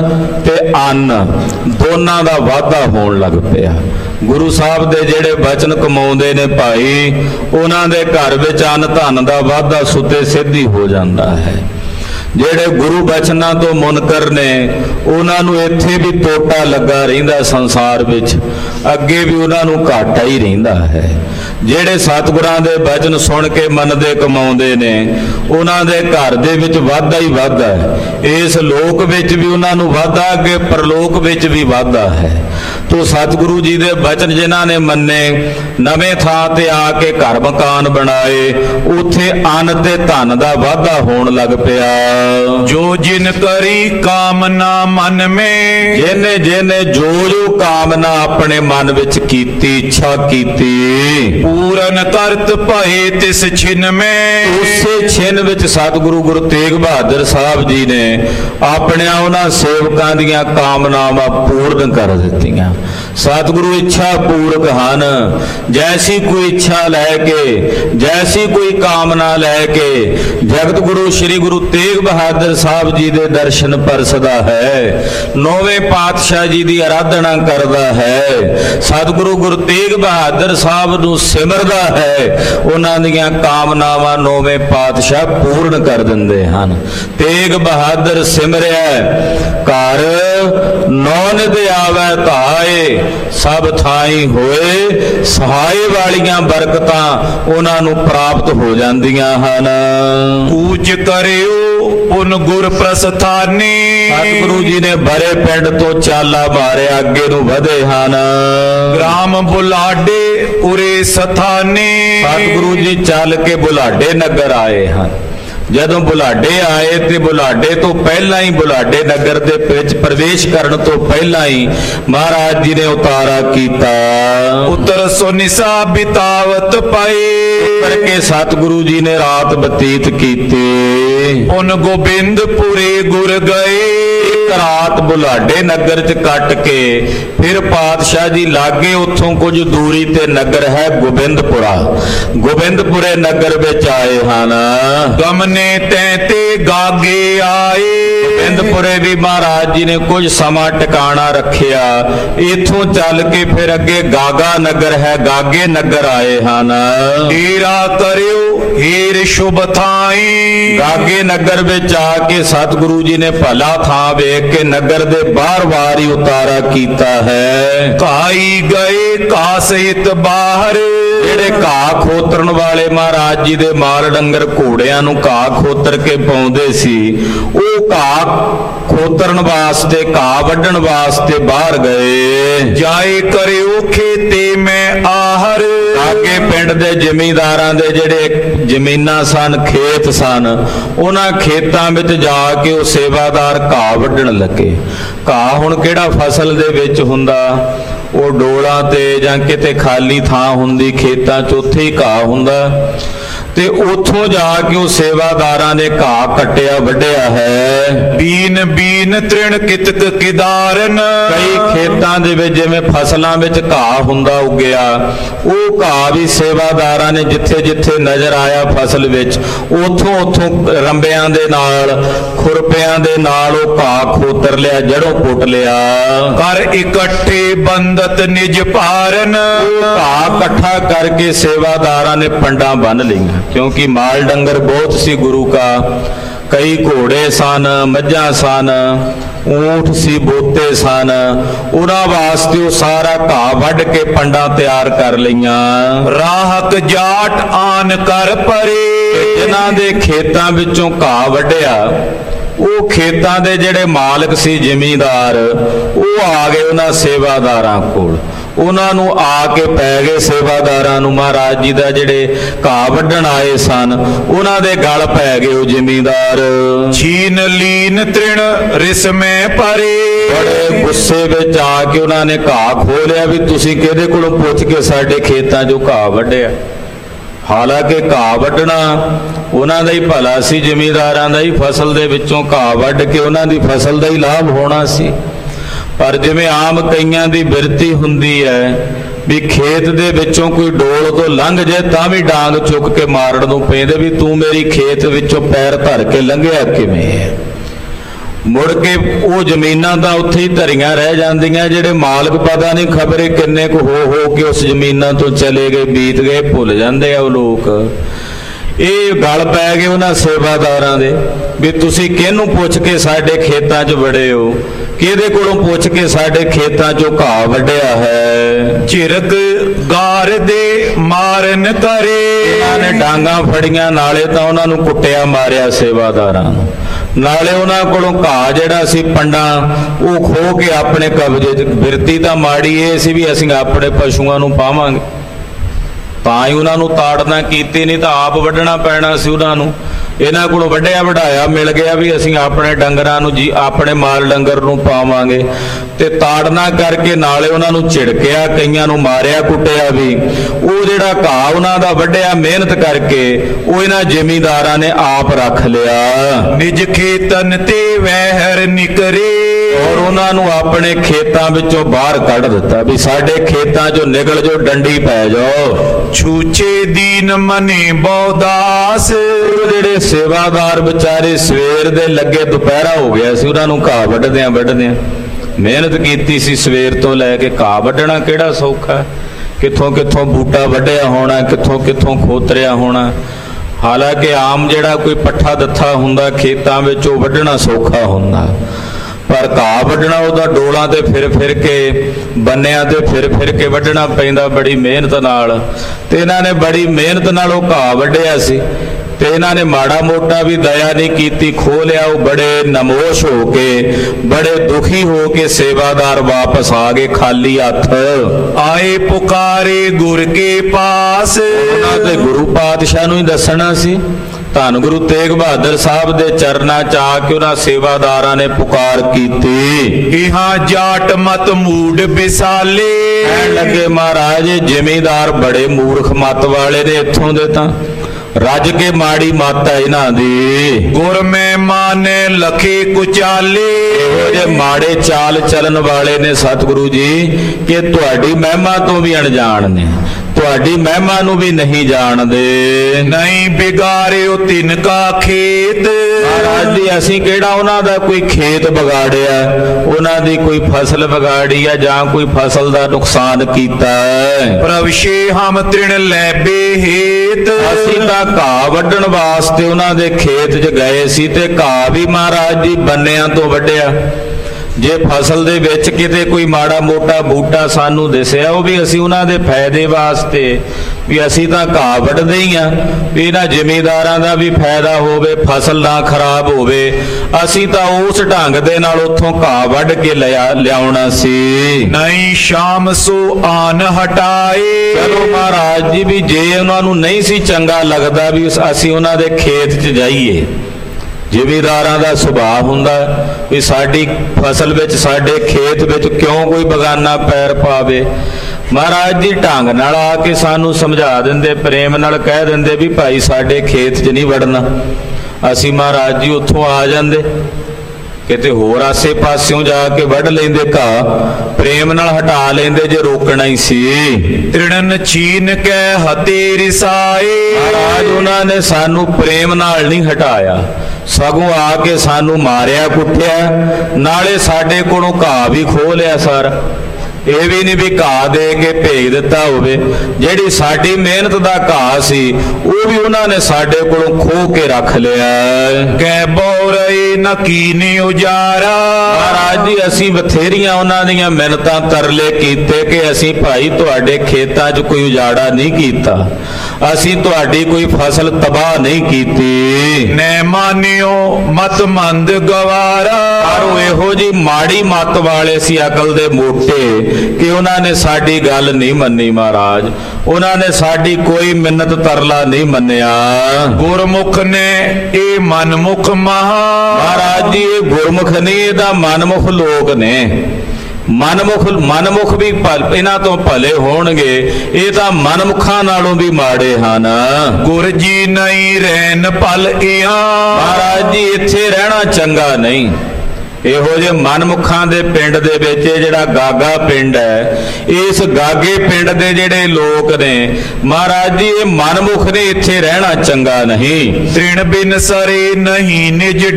ਤੇ ਅੰਨ ਦੋਨਾਂ ਦਾ ਵਾਧਾ ਹੋਣ ਲੱਗ ਪਿਆ। ਗੁਰੂ ਸਾਹਿਬ ਦੇ ਜਿਹੜੇ ਬਚਨ ਕਮਾਉਂਦੇ ਨੇ ਭਾਈ, ਉਹਨਾਂ ਦੇ ਘਰ ਵਿੱਚ ਅੰਨ ਧਨ ਦਾ ਵਾਧਾ ਸੁੱਤੇ ਸਿੱਧੀ ਹੋ ਜਾਂਦਾ ਹੈ। ਜਿਹੜੇ ਗੁਰੂ ਬਚਨਾਂ ਤੋਂ ਮੁਨਕਰ ਨੇ ਉਹਨਾਂ ਨੂੰ ਇੱਥੇ ਵੀ ਟੋਟਾ ਲੱਗਾ ਰਹਿੰਦਾ ਸੰਸਾਰ ਵਿੱਚ, ਅੱਗੇ ਵੀ ਉਹਨਾਂ ਨੂੰ ਘਾਟਾ ਹੀ ਰਹਿੰਦਾ ਹੈ। ਜਿਹੜੇ ਸਤਿਗੁਰਾਂ ਦੇ ਬਚਨ ਸੁਣ ਕੇ ਮੰਨਦੇ ਕਮਾਉਂਦੇ ਨੇ ਉਹਨਾਂ ਦੇ ਘਰ ਦੇ ਵਿੱਚ ਵਾਧਾ ਹੀ ਵਾਧਾ ਹੈ। ਇਸ ਲੋਕ ਵਿੱਚ ਵੀ ਉਹਨਾਂ ਨੂੰ ਵਾਧਾ, ਅੱਗੇ ਪਰਲੋਕ ਵਿੱਚ ਵੀ ਵਾਧਾ ਹੈ। ਤੋ ਸਤਿਗੁਰੂ ਜੀ ਦੇ ਬਚਨ ਜਿਨ੍ਹਾਂ ਨੇ ਮੰਨੇ, ਨਵੇਂ ਥਾਂ ਤੇ ਆ ਕੇ ਘਰ ਮਕਾਨ ਬਣਾਏ, ਉੱਥੇ ਅੰਨ ਤੇ ਧਨ ਦਾ ਵਾਧਾ ਹੋਣ ਲੱਗ ਪਿਆ। जो जिन करी कामना मन में, ਜਿਹਨੇ ਜਿਹਨੇ ਜੋ ਜੋ ਕਾਮਨਾ ਆਪਣੇ ਮਨ ਵਿੱਚ ਕੀਤੀ, ਇੱਛਾ ਕੀਤੀ, पूरन करत भये तिस छिन में, ਉਸੇ ਛਿਨ ਵਿੱਚ ਸਤਿਗੁਰੂ ਗੁਰੂ ਤੇਗ ਬਹਾਦਰ ਸਾਹਿਬ ਜੀ ਨੇ ਆਪਣਿਆਂ ਉਹਨਾਂ ਸੇਵਕਾਂ ਦੀਆਂ ਕਾਮਨਾਵਾਂ ਪੂਰਨ ਕਰ ਦਿੱਤੀਆਂ। ਸਤਿਗੁਰੂ ਇੱਛਾ ਪੂਰਕ ਹਨ। ਜੈਸੀ ਕੋਈ ਇੱਛਾ ਲੈ ਕੇ, ਜੈਸੀ ਕੋਈ ਕਾਮਨਾ ਲੈ ਕੇ ਜਗਤ ਗੁਰੂ ਸ੍ਰੀ ਗੁਰੂ ਤੇਗ ਬਹਾਦਰ ਸਾਹਿਬ ਜੀ ਦੇ ਦਰਸ਼ਨ ਪਰਸਦਾ ਹੈ, ਨੌਵੇਂ ਪਾਤਸ਼ਾਹ ਜੀ ਦੀ ਆਰਾਧਨਾ ਕਰਦਾ ਹੈ, ਸਤਿਗੁਰੂ ਗੁਰੂ ਤੇਗ ਬਹਾਦਰ ਸਾਹਿਬ ਨੂੰ ਸਿਮਰਦਾ ਹੈ, ਉਹਨਾਂ ਦੀਆਂ ਕਾਮਨਾਵਾਂ ਨੌਵੇਂ ਪਾਤਸ਼ਾਹ ਪੂਰਨ ਕਰ ਦਿੰਦੇ ਹਨ। ਤੇਗ ਬਹਾਦਰ ਸਿਮਰਿਆ ਘਰ ਨੌ ਨਿਧ ਆਵੈ ਧਾਏ, ਸਭ ਥਾਈ ਹੋਏ ਸਹਾਏ ਵਾਲੀਆਂ ਬਰਕਤਾਂ ਉਹਨਾਂ ਨੂੰ ਪ੍ਰਾਪਤ ਹੋ ਜਾਂਦੀਆਂ ਹਨ। कूच करियो पुन गुर प्रस्थानी, ਸਤਿਗੁਰੂ ਜੀ ਨੇ ਬਰੇ ਪਿੰਡ ਤੋਂ ਚਾਲਾ ਮਾਰਿਆ, ਅੱਗੇ ਨੂੰ ਵਧੇ ਹਨ। ग्राम बुलाडे उरे सथानी, ਸਤਿਗੁਰੂ ਜੀ ਚੱਲ ਕੇ ਬੁਲਾਡੇ ਨਗਰ ਆਏ ਹਨ। ਜਦੋਂ ਬੁਲਾਡੇ ਆਏ ਤੇ ਬੁਲਾਡੇ ਤੋਂ ਪਹਿਲਾਂ ਹੀ, ਬੁਲਾਡੇ ਨਗਰ ਦੇ ਵਿੱਚ ਪ੍ਰਵੇਸ਼ ਕਰਨ ਤੋਂ ਪਹਿਲਾਂ ਹੀ ਮਹਾਰਾਜ ਜੀ ਨੇ ਉਤਾਰਾ ਕੀਤਾ। उतर सो निशा बितावत पाए, ਕਰਕੇ ਸਤਿਗੁਰੂ ਜੀ ਨੇ ਰਾਤ ਬਤੀਤ ਕੀਤੀ। उन गोबिंदपुरे गुर गए, ਇੱਕ ਰਾਤ ਬੁਲਾਡੇ ਨਗਰ ਚ ਕੱਟ ਕੇ ਫਿਰ ਪਾਤਸ਼ਾਹ ਜੀ ਲਾਗੇ ਉੱਥੋਂ ਕੁਝ ਦੂਰੀ ਤੇ ਨਗਰ ਹੈ ਗੋਬਿੰਦਪੁਰਾ, ਗੋਬਿੰਦਪੁਰੇ ਨਗਰ ਵਿੱਚ ਆਏ ਹਨ। गमने तैते गागे आए, ਗੋਬਿੰਦਪੁਰੇ ਵੀ ਮਹਾਰਾਜ ਜੀ ਨੇ ਕੁਝ ਸਮਾਂ ਟਿਕਾਣਾ ਰੱਖਿਆ। ਇੱਥੋਂ ਚੱਲ ਕੇ ਫਿਰ ਅੱਗੇ ਗਾਗਾ ਨਗਰ ਹੈ, ਗਾਗੇ ਨਗਰ ਆਏ ਹਨ। हीरा करियो हीर शुभ थाई, ਗਾਗੇ ਨਗਰ ਵਿੱਚ ਆ ਕੇ ਸਤਿਗੁਰੂ ਜੀ ਨੇ ਭਲਾ ਥਾਂ ਵੇਖ ਕੇ ਨਗਰ ਦੇ ਬਾਰ-ਬਾਰ ਹੀ ਉਤਾਰਾ ਕੀਤਾ ਹੈ। काई गए का सहित बाहर, ਜਿਹੜੇ ਘਾਹ ਖੋਤਰਨ ਵਾਲੇ ਮਹਾਰਾਜ ਜੀ ਦੇ ਮਾਲ ਡੰਗਰ ਘੋੜਿਆਂ ਨੂੰ ਘਾਹ ਖੋਤਰ ਕੇ ਪਾਉਂਦੇ ਸੀ, ਉਹ ਘਾਹ ਖੋਤਰਨ ਵਾਸਤੇ, ਘਾਹ ਵੱਢਣ ਵਾਸਤੇ ਬਾਹਰ ਗਏ। जाए करियो खेते में आहर, ਅੱਗੇ ਪਿੰਡ ਦੇ ਜ਼ਿਮੀਂਦਾਰਾਂ ਦੇ ਜਿਹੜੇ ਜ਼ਮੀਨਾਂ ਸਨ, ਖੇਤ ਸਨ, ਉਹਨਾਂ ਖੇਤਾਂ ਵਿੱਚ ਜਾ ਕੇ ਉਹ ਸੇਵਾਦਾਰ ਘਾਹ ਵੱਢਣ ਲੱਗੇ। ਘਾਹ ਹੁਣ ਕਿਹੜਾ ਫਸਲ ਦੇ ਵਿੱਚ ਹੁੰਦਾ, ਉਹ ਡੋਲਾਂ ਤੇ ਜਾਂ ਕਿਤੇ ਖਾਲੀ ਥਾਂ ਹੁੰਦੀ ਖੇਤਾਂ 'ਚ, ਉੱਥੇ ਹੀ ਘਾਹ ਹੁੰਦਾ। ਤੇ ਉੱਥੋਂ ਜਾ ਕੇ ਉਹ ਸੇਵਾਦਾਰਾਂ ਨੇ ਘਾਹ ਕੱਟਿਆ, ਵੱਢਿਆ ਹੈ। बीन बीन तृण कितक किदारन, ਕਈ ਖੇਤਾਂ ਦੇ ਵਿੱਚ ਜਿਵੇਂ ਫਸਲਾਂ ਵਿੱਚ ਘਾਹ ਹੁੰਦਾ ਉੱਗਿਆ, ਉਹ ਘਾਹ ਵੀ ਸੇਵਾਦਾਰਾਂ ਨੇ ਜਿੱਥੇ ਜਿੱਥੇ ਨਜ਼ਰ ਆਇਆ ਫਸਲ ਵਿੱਚ, ਉੱਥੋਂ ਉੱਥੋਂ ਰੰਬਿਆਂ ਦੇ ਨਾਲ, ਖੁਰਪਿਆਂ ਦੇ ਨਾਲ ਉਹ ਘਾਹ ਖੋਤਰ ਲਿਆ, ਜੜੋਂ ਪੁੱਟ ਲਿਆ। कर इकट्ठे बंदत निज पारन, ਘਾਹ ਇਕੱਠਾ ਕਰਕੇ ਸੇਵਾਦਾਰਾਂ ਨੇ ਪੰਡਾਂ ਬੰਨ ਲਈਆਂ, ਕਿਉਂਕਿ ਮਾਲ ਡੰਗਰ ਬਹੁਤ ਸੀ ਗੁਰੂ ਕਾ। ਕਈ ਘੋੜੇ ਸਨ, ਮੱਝਾਂ ਸਨ, ਊਂਠ ਸੀ, ਬੋਤੇ ਸਨ, ਉਹਨਾਂ ਵਾਸਤੇ ਉਹ ਸਾਰਾ ਘਾਹ ਵੱਢ ਕੇ ਪੰਡਾਂ ਤਿਆਰ ਕਰ ਲਈਆਂ। राहक जाट आन कर परे, ਜਿਨ੍ਹਾਂ ਦੇ ਖੇਤਾਂ ਵਿੱਚੋਂ ਘਾਹ ਵੱਢਿਆ, ਉਹ ਖੇਤਾਂ ਦੇ ਜਿਹੜੇ ਮਾਲਕ ਸੀ, ਜ਼ਿਮੀਂਦਾਰ, ਉਹ ਆ ਗਏ ਉਹਨਾਂ ਸੇਵਾਦਾਰਾਂ ਕੋਲ। ਉਹਨਾਂ ਨੂੰ ਆ ਕੇ ਪੈ ਗਏ ਸੇਵਾਦਾਰਾਂ ਨੂੰ, ਮਹਾਰਾਜ ਜੀ ਦਾ ਜਿਹੜੇ ਘਾਹ ਵੱਢਣ ਆਏ ਸਨ ਉਹਨਾਂ ਦੇ ਗਲ ਪੈ ਗਏ ਉਹ ਜ਼ਿਮੀਂਦਾਰ। ਛੀਨ ਲੀਨ ਤ੍ਰਿਣ ਰਿਸ ਮੈਂ ਪਰੇ, ਬੜੇ ਗੁੱਸੇ ਵਿੱਚ ਆ ਕੇ ਉਹਨਾਂ ਨੇ ਘਾਹ ਖੋਹ ਲਿਆ ਵੀ ਤੁਸੀਂ ਕਿਹਦੇ ਕੋਲੋਂ ਪੁੱਛ ਕੇ ਸਾਡੇ ਖੇਤਾਂ 'ਚੋਂ ਘਾਹ ਵੱਢਿਆ। ਹਾਲਾਂਕਿ ਘਾਹ ਵੱਢਣਾ ਉਹਨਾਂ ਦਾ ਹੀ ਭਲਾ ਸੀ, ਜ਼ਿਮੀਂਦਾਰਾਂ ਦਾ ਹੀ, ਫਸਲ ਦੇ ਵਿੱਚੋਂ ਘਾਹ ਵੱਢ ਕੇ ਉਹਨਾਂ ਦੀ ਫਸਲ ਦਾ ਹੀ ਲਾਭ ਹੋਣਾ ਸੀ। ਪਰ ਜਿਵੇਂ ਆਮ ਕਈਆਂ ਦੀ ਬਿਰਤੀ ਹੁੰਦੀ ਹੈ ਵੀ ਖੇਤ ਦੇ ਵਿੱਚੋਂ ਕੋਈ ਡੋਲ ਤੋਂ ਲੰਘ ਜੇ ਤਾਂ ਵੀ ਡਾਂਗ ਚੁੱਕ ਕੇ ਮਾਰਨ ਨੂੰ ਪੈਂਦੇ ਵੀ ਤੂੰ ਮੇਰੀ ਖੇਤ ਵਿੱਚੋਂ ਪੈਰ ਧਰ ਕੇ ਲੰਘਿਆ ਕਿਵੇਂ ਹੈ। ਮੁੜ ਕੇ ਉਹ ਜ਼ਮੀਨਾਂ ਤਾਂ ਉੱਥੇ ਹੀ ਧਰੀਆਂ ਰਹਿ ਜਾਂਦੀਆਂ, ਜਿਹੜੇ ਮਾਲਕ ਪਤਾ ਨਹੀਂ ਖਬਰੇ ਕਿੰਨੇ ਕੁ ਹੋ ਹੋ ਕੇ ਉਸ ਜ਼ਮੀਨਾਂ ਤੋਂ ਚਲੇ ਗਏ, ਬੀਤ ਗਏ, ਭੁੱਲ ਜਾਂਦੇ ਆ ਉਹ ਲੋਕ। ਇਹ ਗਲ ਪੈ ਗਏ ਉਹਨਾਂ ਸੇਵਾਦਾਰਾਂ ਦੇ ਵੀ ਤੁਸੀਂ ਕਿਹਨੂੰ ਪੁੱਛ ਕੇ ਸਾਡੇ ਖੇਤਾਂ 'ਚ ਵੜੇ ਹੋ, ਕਿਹਦੇ ਕੋਲੋਂ ਪੁੱਛ ਕੇ ਸਾਡੇ ਖੇਤਾਂ 'ਚੋਂ ਘਾਹ ਵੱਢਿਆ ਹੈ। ਝਿਰਕ ਗਾਰ ਦੇ ਮਾਰਨ ਕਰੇ, ਇਹਨਾਂ ਨੇ ਡਾਂਗਾਂ ਫੜੀਆਂ, ਨਾਲੇ ਤਾਂ ਉਹਨਾਂ ਨੂੰ ਕੁੱਟਿਆ ਮਾਰਿਆ ਸੇਵਾਦਾਰਾਂ ਨੂੰ, ਨਾਲੇ ਉਹਨਾਂ ਕੋਲੋਂ ਘਾਹ ਜਿਹੜਾ ਸੀ ਪੰਡਾਂ ਉਹ ਖੋਹ ਕੇ ਆਪਣੇ ਕਬਜ਼ੇ 'ਚ। ਬਿਰਤੀ ਤਾਂ ਮਾੜੀ ਇਹ ਸੀ ਵੀ ਅਸੀਂ ਆਪਣੇ ਪਸ਼ੂਆਂ ਨੂੰ ਪਾਵਾਂਗੇ, ਤਾਂ ਹੀ ਉਹਨਾਂ ਨੂੰ ਤਾੜਨਾ ਕੀਤੀ, ਨਹੀਂ ਤਾਂ ਆਪ ਵੱਢਣਾ ਪੈਣਾ ਸੀ ਉਹਨਾਂ ਨੂੰ। ਇਹਨਾਂ ਕੋਲੋਂ ਵੱਢਿਆ ਵਢਾਇਆ ਮਿਲ ਗਿਆ ਵੀ ਅਸੀਂ ਆਪਣੇ ਡੰਗਰਾਂ ਨੂੰ ਜੀ ਆਪਣੇ ਮਾਲ ਡੰਗਰ ਨੂੰ ਪਾਵਾਂਗੇ, ਤੇ ਤਾੜਨਾ ਕਰਕੇ ਨਾਲੇ ਉਹਨਾਂ ਨੂੰ ਝਿੜਕਿਆ, ਕਈਆਂ ਨੂੰ ਮਾਰਿਆ ਕੁੱਟਿਆ ਵੀ। ਉਹ ਜਿਹੜਾ ਘਾਹ ਉਹਨਾਂ ਦਾ ਵੱਢਿਆ ਮਿਹਨਤ ਕਰਕੇ ਉਹ ਇਹਨਾਂ ਜ਼ਿਮੀਂਦਾਰਾਂ ਨੇ ਆਪ ਰੱਖ ਲਿਆ। ਨਿਜ ਖੇਤਨ ਤੇ ਵਹਿਰ ਨਿਕਰੇ, ਔਰ ਉਹਨਾਂ ਨੂੰ ਆਪਣੇ ਖੇਤਾਂ ਵਿੱਚੋਂ ਬਾਹਰ ਕੱਢ ਦਿੱਤਾ ਵੀ ਸਾਡੇ ਖੇਤਾਂ 'ਚੋਂ ਨਿਕਲ ਜਾਓ, ਡੰਡੀ ਪੈ ਜਾਓ। ਛੂਚੇ ਦੀਨ ਮਨੇ ਬੌਦਾਸ, ਜਿਹੜੇ ਸੇਵਾਦਾਰ ਵਿਚਾਰੇ ਸਵੇਰ ਦੇ ਲੱਗੇ, ਦੁਪਹਿਰਾ ਹੋ ਗਿਆ ਸੀ ਉਹਨਾਂ ਨੂੰ ਘਾਹ ਵੱਢਦਿਆਂ ਵੱਢਦਿਆਂ, ਮਿਹਨਤ ਕੀਤੀ ਸੀ ਸਵੇਰ ਤੋਂ ਲੈ ਕੇ। ਘਾਹ ਵੱਢਣਾ ਕਿਹੜਾ ਸੌਖਾ, ਕਿੱਥੋਂ ਕਿੱਥੋਂ ਬੂਟਾ ਵੱਢਿਆ ਹੋਣਾ, ਕਿੱਥੋਂ ਕਿੱਥੋਂ ਖੋਤਰਿਆ ਹੋਣਾ। ਹਾਲਾਂਕਿ ਆਮ ਜਿਹੜਾ ਕੋਈ ਪੱਠਾ ਦੱਥਾ ਹੁੰਦਾ ਖੇਤਾਂ ਵਿੱਚ ਉਹ ਵੱਢਣਾ ਸੌਖਾ ਹੁੰਦਾ, ਪਰ ਘਾਹ ਵੱਢਣਾ ਉਹਦਾ ਡੋਲਾਂ ਤੇ ਫਿਰ ਫਿਰ ਕੇ, ਬੰਨਿਆਂ ਤੇ ਫਿਰ ਫਿਰ ਕੇ ਵੱਢਣਾ ਪੈਂਦਾ ਬੜੀ ਮਿਹਨਤ ਨਾਲ। ਤੇ ਇਹਨਾਂ ਨੇ ਬੜੀ ਮਿਹਨਤ ਨਾਲ ਉਹ ਘਾਹ ਵੱਢਿਆ ਸੀ, ਤੇ ਇਹਨਾਂ ਨੇ ਮਾੜਾ ਮੋਟਾ ਵੀ ਦਇਆ ਨਹੀਂ ਕੀਤੀ, ਖੋਹ ਲਿਆ। ਉਹ ਬੜੇ ਨਮੋਸ਼ ਹੋ ਕੇ, ਬੜੇ ਦੁਖੀ ਹੋ ਕੇ ਸੇਵਾਦਾਰ ਵਾਪਸ ਆ ਗਏ ਖਾਲੀ ਹੱਥ। ਆਏ ਪੁਕਾਰੇ ਗੁਰ ਕੇ ਪਾਸ, ਉਹਨਾਂ ਤੇ ਗੁਰੂ ਪਾਤਸ਼ਾਹ ਨੂੰ ਹੀ ਦੱਸਣਾ ਸੀ। ਧੰਨ ਗੁਰੂ ਤੇਗ ਬਹਾਦਰ ਸਾਹਿਬ ਦੇ ਚਰਨਾਂ 'ਚ ਆ ਕੇ ਉਹਨਾਂ ਸੇਵਾਦਾਰਾਂ ਨੇ ਪੁਕਾਰ ਕੀਤੀ। ਇਹਾਂ ਜਾਟ ਮਤ ਮੂਡ ਵਿਸਾਲੇ, ਕਹਿਣ ਲੱਗੇ ਮਹਾਰਾਜ ਜ਼ਿਮੀਂਦਾਰ ਬੜੇ ਮੂਰਖ ਮਤ ਵਾਲੇ ਨੇ, ਇੱਥੋਂ ਦੇ ਤਾਂ ਰੱਜ ਕੇ ਮਾੜੀ ਮੱਤ ਹੈ ਇਹਨਾਂ ਦੀ। ਗੁਰ ਮਹਿਮਾਨੇ ਲਖੇ ਕੁਚਾਲੇ, ਇਹੋ ਜਿਹੇ ਮਾੜੇ ਚਾਲ ਚੱਲਣ ਵਾਲੇ ਨੇ ਸਤਿਗੁਰੂ ਜੀ ਕਿ ਤੁਹਾਡੀ ਮਹਿਮਾ ਤੋਂ ਵੀ ਅਣਜਾਣ ਨੇ, ਤੁਹਾਡੀ ਮਹਿਮਾ ਨੂੰ ਵੀ ਨਹੀਂ ਜਾਣਦੇ। ਨਹੀਂ ਬਿਗਾਰਿਓ ਤਿਨ ਕਾ ਖੇਤ, ਮਹਾਰਾਜ ਜੀ ਅਸੀਂ ਕਿਹੜਾ ਉਹਨਾਂ ਦਾ ਕੋਈ ਖੇਤ ਵਿਗਾੜਿਆ, ਉਹਨਾਂ ਦੀ ਕੋਈ ਫਸਲ ਵਿਗਾੜੀ ਹੈ ਜਾਂ ਕੋਈ ਫਸਲ ਦਾ ਨੁਕਸਾਨ ਕੀਤਾ ਹੈ। ਪ੍ਰਵਸ਼ੇ ਹਮ ਤ੍ਰਿਣ ਲੈਬੇ ਹੇਤ, ਅਸੀਂ ਤਾਂ ਘਾਹ ਵੱਢਣ ਵਾਸਤੇ ਉਹਨਾਂ ਦੇ ਖੇਤ 'ਚ ਗਏ ਸੀ, ਤੇ ਘਾਹ ਵੀ ਮਹਾਰਾਜ ਜੀ ਬੰਨਿਆਂ ਤੋਂ ਵੱਢਿਆ। ਜੇ ਫਸਲ ਦੇ ਵਿੱਚ ਕਿਤੇ ਕੋਈ ਮਾੜਾ ਮੋਟਾ ਬੂਟਾ ਸਾਨੂੰ ਦਿਸਿਆ, ਉਹ ਵੀ ਅਸੀਂ ਉਹਨਾਂ ਦੇ ਫਾਇਦੇ ਵਾਸਤੇ, ਵੀ ਅਸੀਂ ਤਾਂ ਘਾਹ ਵੱਢਦੇ ਹੀ ਆ ਵੀ ਇਹਨਾਂ ਜ਼ਿਮੀਂਦਾਰਾਂ ਦਾ ਵੀ ਫਾਇਦਾ ਹੋਵੇ, ਫਸਲ ਨਾ ਖਰਾਬ ਹੋਵੇ, ਅਸੀਂ ਤਾਂ ਉਸ ਢੰਗ ਦੇ ਨਾਲ ਉੱਥੋਂ ਘਾਹ ਵੱਢ ਕੇ ਲਿਆ ਲਿਆਉਣਾ ਸੀ। ਨਹੀਂ ਸ਼ਾਮ ਸੋ ਆਨ ਹਟਾਏ, ਚਲੋ ਮਹਾਰਾਜ ਜੀ ਵੀ ਜੇ ਉਹਨਾਂ ਨੂੰ ਨਹੀਂ ਸੀ ਚੰਗਾ ਲੱਗਦਾ ਵੀ ਅਸੀਂ ਉਹਨਾਂ ਦੇ ਖੇਤ 'ਚ ਜਾਈਏ, ਜ਼ਿਮੀਂਦਾਰਾਂ ਦਾ ਸੁਭਾਅ ਹੁੰਦਾ ਵੀ ਸਾਡੀ ਫਸਲ ਵਿੱਚ, ਸਾਡੇ ਖੇਤ ਵਿੱਚ ਕਿਉਂ ਕੋਈ ਬਗਾਨਾ ਪੈਰ ਪਾਵੇ। ਮਹਾਰਾਜ ਜੀ ਢੰਗ ਨਾਲ ਆ ਕੇ ਸਾਨੂੰ ਸਮਝਾ ਦਿੰਦੇ, ਪ੍ਰੇਮ ਨਾਲ ਕਹਿ ਦਿੰਦੇ ਵੀ ਭਾਈ ਸਾਡੇ ਖੇਤ 'ਚ ਨਹੀਂ ਵੜਨਾ। ਅਸੀਂ ਮਹਾਰਾਜ ਜੀ ਉੱਥੋਂ ਆ ਜਾਂਦੇ, ਕਿਤੇ ਹੋਰ ਆਸੇ ਪਾਸਿਓਂ ਜਾ ਕੇ ਵੱਢ ਲੈਂਦੇ ਘਾਹ, ਪ੍ਰੇਮ ਨਾਲ ਹਟਾ ਲੈਂਦੇ ਜੇ ਰੋਕਣਾ ਹੀ ਸੀ। ਤ੍ਰਿੜਨ ਛੀਨ ਕੇ ਹਤੇ ਰਿਸਾਏ, ਮਹਾਰਾਜ ਉਹਨਾਂ ਨੇ ਸਾਨੂੰ ਪ੍ਰੇਮ ਨਾਲ ਨਹੀਂ ਹਟਾਇਆ, ਸਗੋਂ ਆ ਕੇ ਸਾਨੂੰ ਮਾਰਿਆ ਕੁੱਟਿਆ, ਨਾਲੇ ਸਾਡੇ ਕੋਲੋਂ ਘਾਹ ਵੀ ਖੋਹ ਲਿਆ ਸਾਰਾ। ਇਹ ਵੀ ਨਹੀਂ ਵੀ ਘਾਹ ਦੇ ਕੇ ਭੇਜ ਦਿੱਤਾ ਹੋਵੇ, ਜਿਹੜੀ ਸਾਡੀ ਮਿਹਨਤ ਦਾ ਘਾਹ ਸੀ ਉਹ ਵੀ ਉਹਨਾਂ ਨੇ ਸਾਡੇ ਕੋਲੋਂ ਖੋਹ ਕੇ ਰੱਖ ਲਿਆ। ਕਹਿ ਬੋਰੇ ਨਾ ਕੀਨੇ ਉਜਾਰਾ, ਮਹਾਰਾਜ ਜੀ ਅਸੀਂ ਬਥੇਰੀਆਂ ਉਹਨਾਂ ਦੀਆਂ ਮਿਹਨਤਾਂ ਤਰਲੇ ਕੀਤੇ ਕਿ ਅਸੀਂ ਭਾਈ ਤੁਹਾਡੇ ਖੇਤਾਂ 'ਚ ਕੋਈ ਉਜਾੜਾ ਨਹੀਂ ਕੀਤਾ, ਅਸੀਂ ਤੁਹਾਡੀ ਕੋਈ ਫਸਲ ਤਬਾਹ ਨਹੀਂ ਕੀਤੀ। ਨੈ ਮਾਨਿਓ ਮਤ ਮੰਦ ਗਵਾਰਾ, ਪਰ ਉਹ ਇਹੋ ਜੀ ਮਾੜੀ ਮੱਤ ਵਾਲੇ ਸੀ, ਅਕਲ ਦੇ ਮੋਟੇ, ਕਿ ਉਹਨਾਂ ਨੇ ਸਾਡੀ ਗੱਲ ਨਹੀਂ ਮੰਨੀ ਮਹਾਰਾਜ। ਉਹਨਾਂ ਨੇ ਸਾਡੀ ਕੋਈ ਮਿੰਨਤ ਤਰਲਾ ਨਹੀਂ ਮੰਨਿਆ। ਗੁਰਮੁਖ ਨੇ ਇਹ ਮਨਮੁਖ ਮਹਾ। ਮਹਾਰਾਜ ਜੀ ਇਹ ਗੁਰਮੁਖ ਨਹੀਂ, ਇਹਦਾ ਮਨਮੁਖ ਲੋਕ ਨੇ। ਮਨਮੁਖ ਮਨਮੁਖ ਵੀ ਇਹਨਾਂ ਤੋਂ ਭਲੇ ਹੋਣਗੇ, ਇਹ ਤਾਂ ਮਨਮੁਖਾਂ ਨਾਲੋਂ ਵੀ ਮਾੜੇ ਹਨ। ਗੁਰ ਜੀ ਨਹੀਂ ਰਹਿਣ ਭਲ ਇਹਾਂ। ਮਹਾਰਾਜ ਜੀ ਇੱਥੇ ਰਹਿਣਾ ਚੰਗਾ ਨਹੀਂ। ਇਹੋ ਜਿਹੇ ਮਨਮੁਖਾਂ ਦੇ ਪਿੰਡ ਦੇ ਵਿੱਚ ਜਿਹੜਾ ਗਾਗਾ ਪਿੰਡ ਹੈ, ਇਸ ਗਾਗੇ ਪਿੰਡ ਦੇ ਜਿਹੜੇ ਲੋਕ ਨੇ ਮਹਾਰਾਜ ਜੀ ਇਹ ਮਨਮੁਖ ਨੇ, ਇੱਥੇ ਰਹਿਣਾ ਚੰਗਾ ਨਹੀਂ। ਤ੍ਰਿਣ ਬਿਨ ਸਰੇ ਨਹੀਂ ਨਿਜ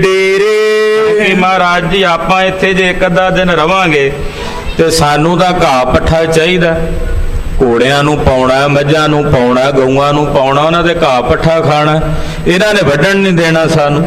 ਡੇਰੇ। ਮਹਾਰਾਜ ਜੀ ਆਪਾਂ ਇੱਥੇ ਜੇ ਇੱਕ ਅੱਧਾ ਦਿਨ ਰਵਾਂਗੇ ਤੇ ਸਾਨੂੰ ਤਾਂ ਘਾਹ ਪੱਠਾ ਚਾਹੀਦਾ, ਘੋੜਿਆਂ ਨੂੰ ਪਾਉਣਾ, ਮੱਝਾਂ ਨੂੰ ਪਾਉਣਾ, ਗਊਆਂ ਨੂੰ ਪਾਉਣਾ, ਉਹਨਾਂ ਦੇ ਘਾਹ ਪੱਠਾ ਖਾਣਾ। ਇਹਨਾਂ ਨੇ ਵੱਢਣ ਨਹੀਂ ਦੇਣਾ ਸਾਨੂੰ।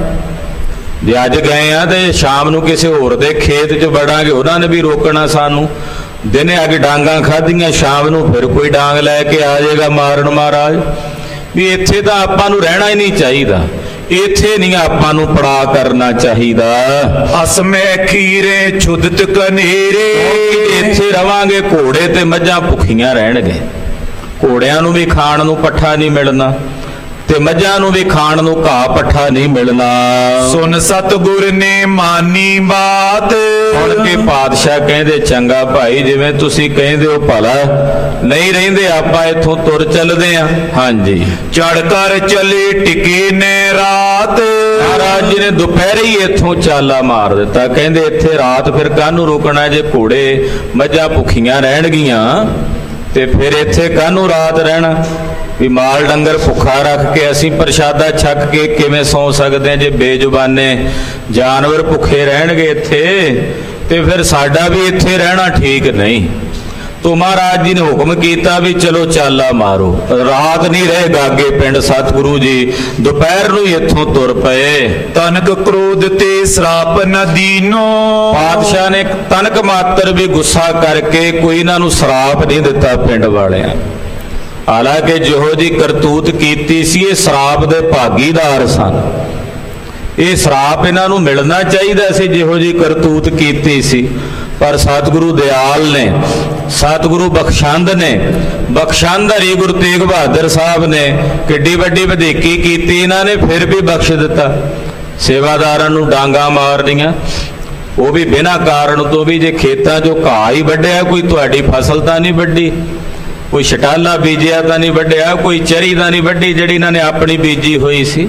ਜੇ ਅੱਜ ਗਏ ਆ ਤੇ ਸ਼ਾਮ ਨੂੰ ਕਿਸੇ ਹੋਰ ਦੇ ਖੇਤ 'ਚ ਵੜਾਂਗੇ, ਉਹਨਾਂ ਨੇ ਵੀ ਰੋਕਣਾ ਸਾਨੂੰ। ਦਿਨੇ ਆ ਕੇ ਡਾਂਗਾਂ ਖਾਧੀਆਂ, ਸ਼ਾਮ ਨੂੰ ਫਿਰ ਕੋਈ ਡਾਂਗ ਲੈ ਕੇ ਆ ਜਾਏਗਾ ਮਾਰਨ। ਮਹਾਰਾਜ ਵੀ ਇੱਥੇ ਤਾਂ ਆਪਾਂ ਨੂੰ ਰਹਿਣਾ ਹੀ ਨਹੀਂ ਚਾਹੀਦਾ, ਇੱਥੇ ਨਹੀਂ ਆਪਾਂ ਨੂੰ ਪੜਾ ਕਰਨਾ ਚਾਹੀਦਾ। ਅਸਮੈ ਖੀਰੇ ਛੁਦਤ ਕਨੇਰੇ। ਇੱਥੇ ਰਵਾਂਗੇ ਘੋੜੇ ਤੇ ਮੱਝਾਂ ਭੁੱਖੀਆਂ ਰਹਿਣਗੇ, ਘੋੜਿਆਂ ਨੂੰ ਵੀ ਖਾਣ ਨੂੰ ਪੱਠਾ ਨਹੀਂ ਮਿਲਣਾ ਤੇ ਮੱਝਾਂ ਨੂੰ ਵੀ ਖਾਣ ਨੂੰ ਘਾਹ ਪੱਠਾ ਨਹੀਂ ਮਿਲਣਾ। ਸੁਨ ਸਤਿਗੁਰ ਨੇ ਮਾਨੀ ਬਾਤ। ਹੁਣ ਕੇ ਪਾਤਸ਼ਾਹ ਕਹਿੰਦੇ ਚੰਗਾ ਭਾਈ, ਜਿਵੇਂ ਤੁਸੀਂ ਕਹਿੰਦੇ ਹੋ ਭਲਾ, ਨਹੀਂ ਰਹਿੰਦੇ ਆਪਾਂ ਇੱਥੋਂ ਤੁਰ ਚੱਲਦੇ ਆ। ਹਾਂਜੀ, ਚੜ ਕਰ ਚਲੇ ਟਿਕੇ ਨੇ ਰਾਤ। ਮਹਾਰਾਜ ਜੀ ਨੇ ਦੁਪਹਿਰੇ ਹੀ ਇੱਥੋਂ ਚਾਲਾ ਮਾਰ ਦਿੱਤਾ। ਕਹਿੰਦੇ ਇੱਥੇ ਰਾਤ ਫਿਰ ਕਾਹਨੂੰ ਰੁਕਣਾ, ਜੇ ਘੋੜੇ ਮੱਝਾਂ ਭੁੱਖੀਆਂ ਰਹਿਣਗੀਆਂ ਤੇ ਫਿਰ ਇੱਥੇ ਕਾਹਨੂੰ ਰਾਤ ਰਹਿਣਾ। ਵੀ ਮਾਲ ਡੰਗਰ ਭੁੱਖਾ ਰੱਖ ਕੇ ਅਸੀਂ ਪ੍ਰਸ਼ਾਦਾ ਛਕ ਕੇ ਕਿਵੇਂ ਸੌਂ ਸਕਦੇ ਹਾਂ, ਜੇ ਬੇਜ਼ੁਬਾਨੇ ਜਾਨਵਰ ਭੁੱਖੇ ਰਹਿਣਗੇ ਇੱਥੇ ਤੇ ਫਿਰ ਸਾਡਾ ਵੀ ਇੱਥੇ ਰਹਿਣਾ ਠੀਕ ਨਹੀਂ। ਤੋ ਮਹਾਰਾਜ ਜੀ ਨੇ ਹੁਕਮ ਕੀਤਾ ਵੀ ਚਲੋ ਚਾਲਾ ਮਾਰੋ। ਰਾਤ ਨਹੀਂ ਰਹੇ ਗਾਗੇ ਪਿੰਡ ਸਤਿਗੁਰੂ ਜੀ, ਦੁਪਹਿਰ ਨੂੰ ਹੀ ਇੱਥੋਂ ਤੁਰ ਪਏ। ਤਨਕ ਕ੍ਰੋਧ ਤੇ ਸਰਾਪ ਨ ਦੀਨੋ। ਪਾਤਸ਼ਾਹ ਨੇ ਤਨਕ ਮਾਤਰ ਵੀ ਗੁੱਸਾ ਕਰਕੇ ਕੋਈ ਇਹਨਾਂ ਨੂੰ ਸਰਾਪ ਨਹੀਂ ਦਿੱਤਾ ਪਿੰਡ ਵਾਲਿਆਂ। ਹਾਲਾਂਕਿ ਜਿਹੋ ਜੀ ਕਰਤੂਤ ਕੀਤੀ ਸੀ, ਇਹ ਸਰਾਪ ਦੇ ਭਾਗੀਦਾਰ ਸਨ। ਇਹ ਸਰਾਪ ਇਹਨਾਂ ਨੂੰ ਮਿਲਣਾ ਚਾਹੀਦਾ ਸੀ ਜਿਹੋ ਜੀ ਕਰਤੂਤ ਕੀਤੀ ਸੀ। ਪਰ ਸਤਿਗੁਰੂ ਦਿਆਲ ਨੇ, ਸਤਿਗੁਰੂ ਬਖਸ਼ੰਦ ਨੇ, ਬਖਸ਼ੰਦ ਹਰੀ ਗੁਰੂ ਤੇਗ ਬਹਾਦਰ ਸਾਹਿਬ ਨੇ ਕਿੱਡੀ ਵੱਡੀ ਵਧੀਕੀ ਕੀਤੀ, ਇਹਨਾਂ ਨੇ ਫਿਰ ਵੀ ਬਖਸ਼ ਦਿੱਤਾ। ਸੇਵਾਦਾਰਾਂ ਨੂੰ ਡਾਂਗਾ ਮਾਰਦੀਆਂ, ਉਹ ਵੀ ਬਿਨਾਂ ਕਾਰਨ ਤੋਂ ਵੀ। ਜੇ ਖੇਤਾਂ 'ਚੋਂ ਘਾਹ ਹੀ ਵੱਢਿਆ, ਕੋਈ ਤੁਹਾਡੀ ਫਸਲ ਤਾਂ ਨਹੀਂ ਵੱਢੀ, ਕੋਈ ਛਟਾਲਾ ਬੀਜਿਆ ਤਾਂ ਨਹੀਂ ਵੱਢਿਆ, ਕੋਈ ਚਰੀ ਤਾਂ ਨਹੀਂ ਵੱਢੀ ਜਿਹੜੀ ਇਹਨਾਂ ਨੇ ਆਪਣੀ ਬੀਜੀ ਹੋਈ ਸੀ।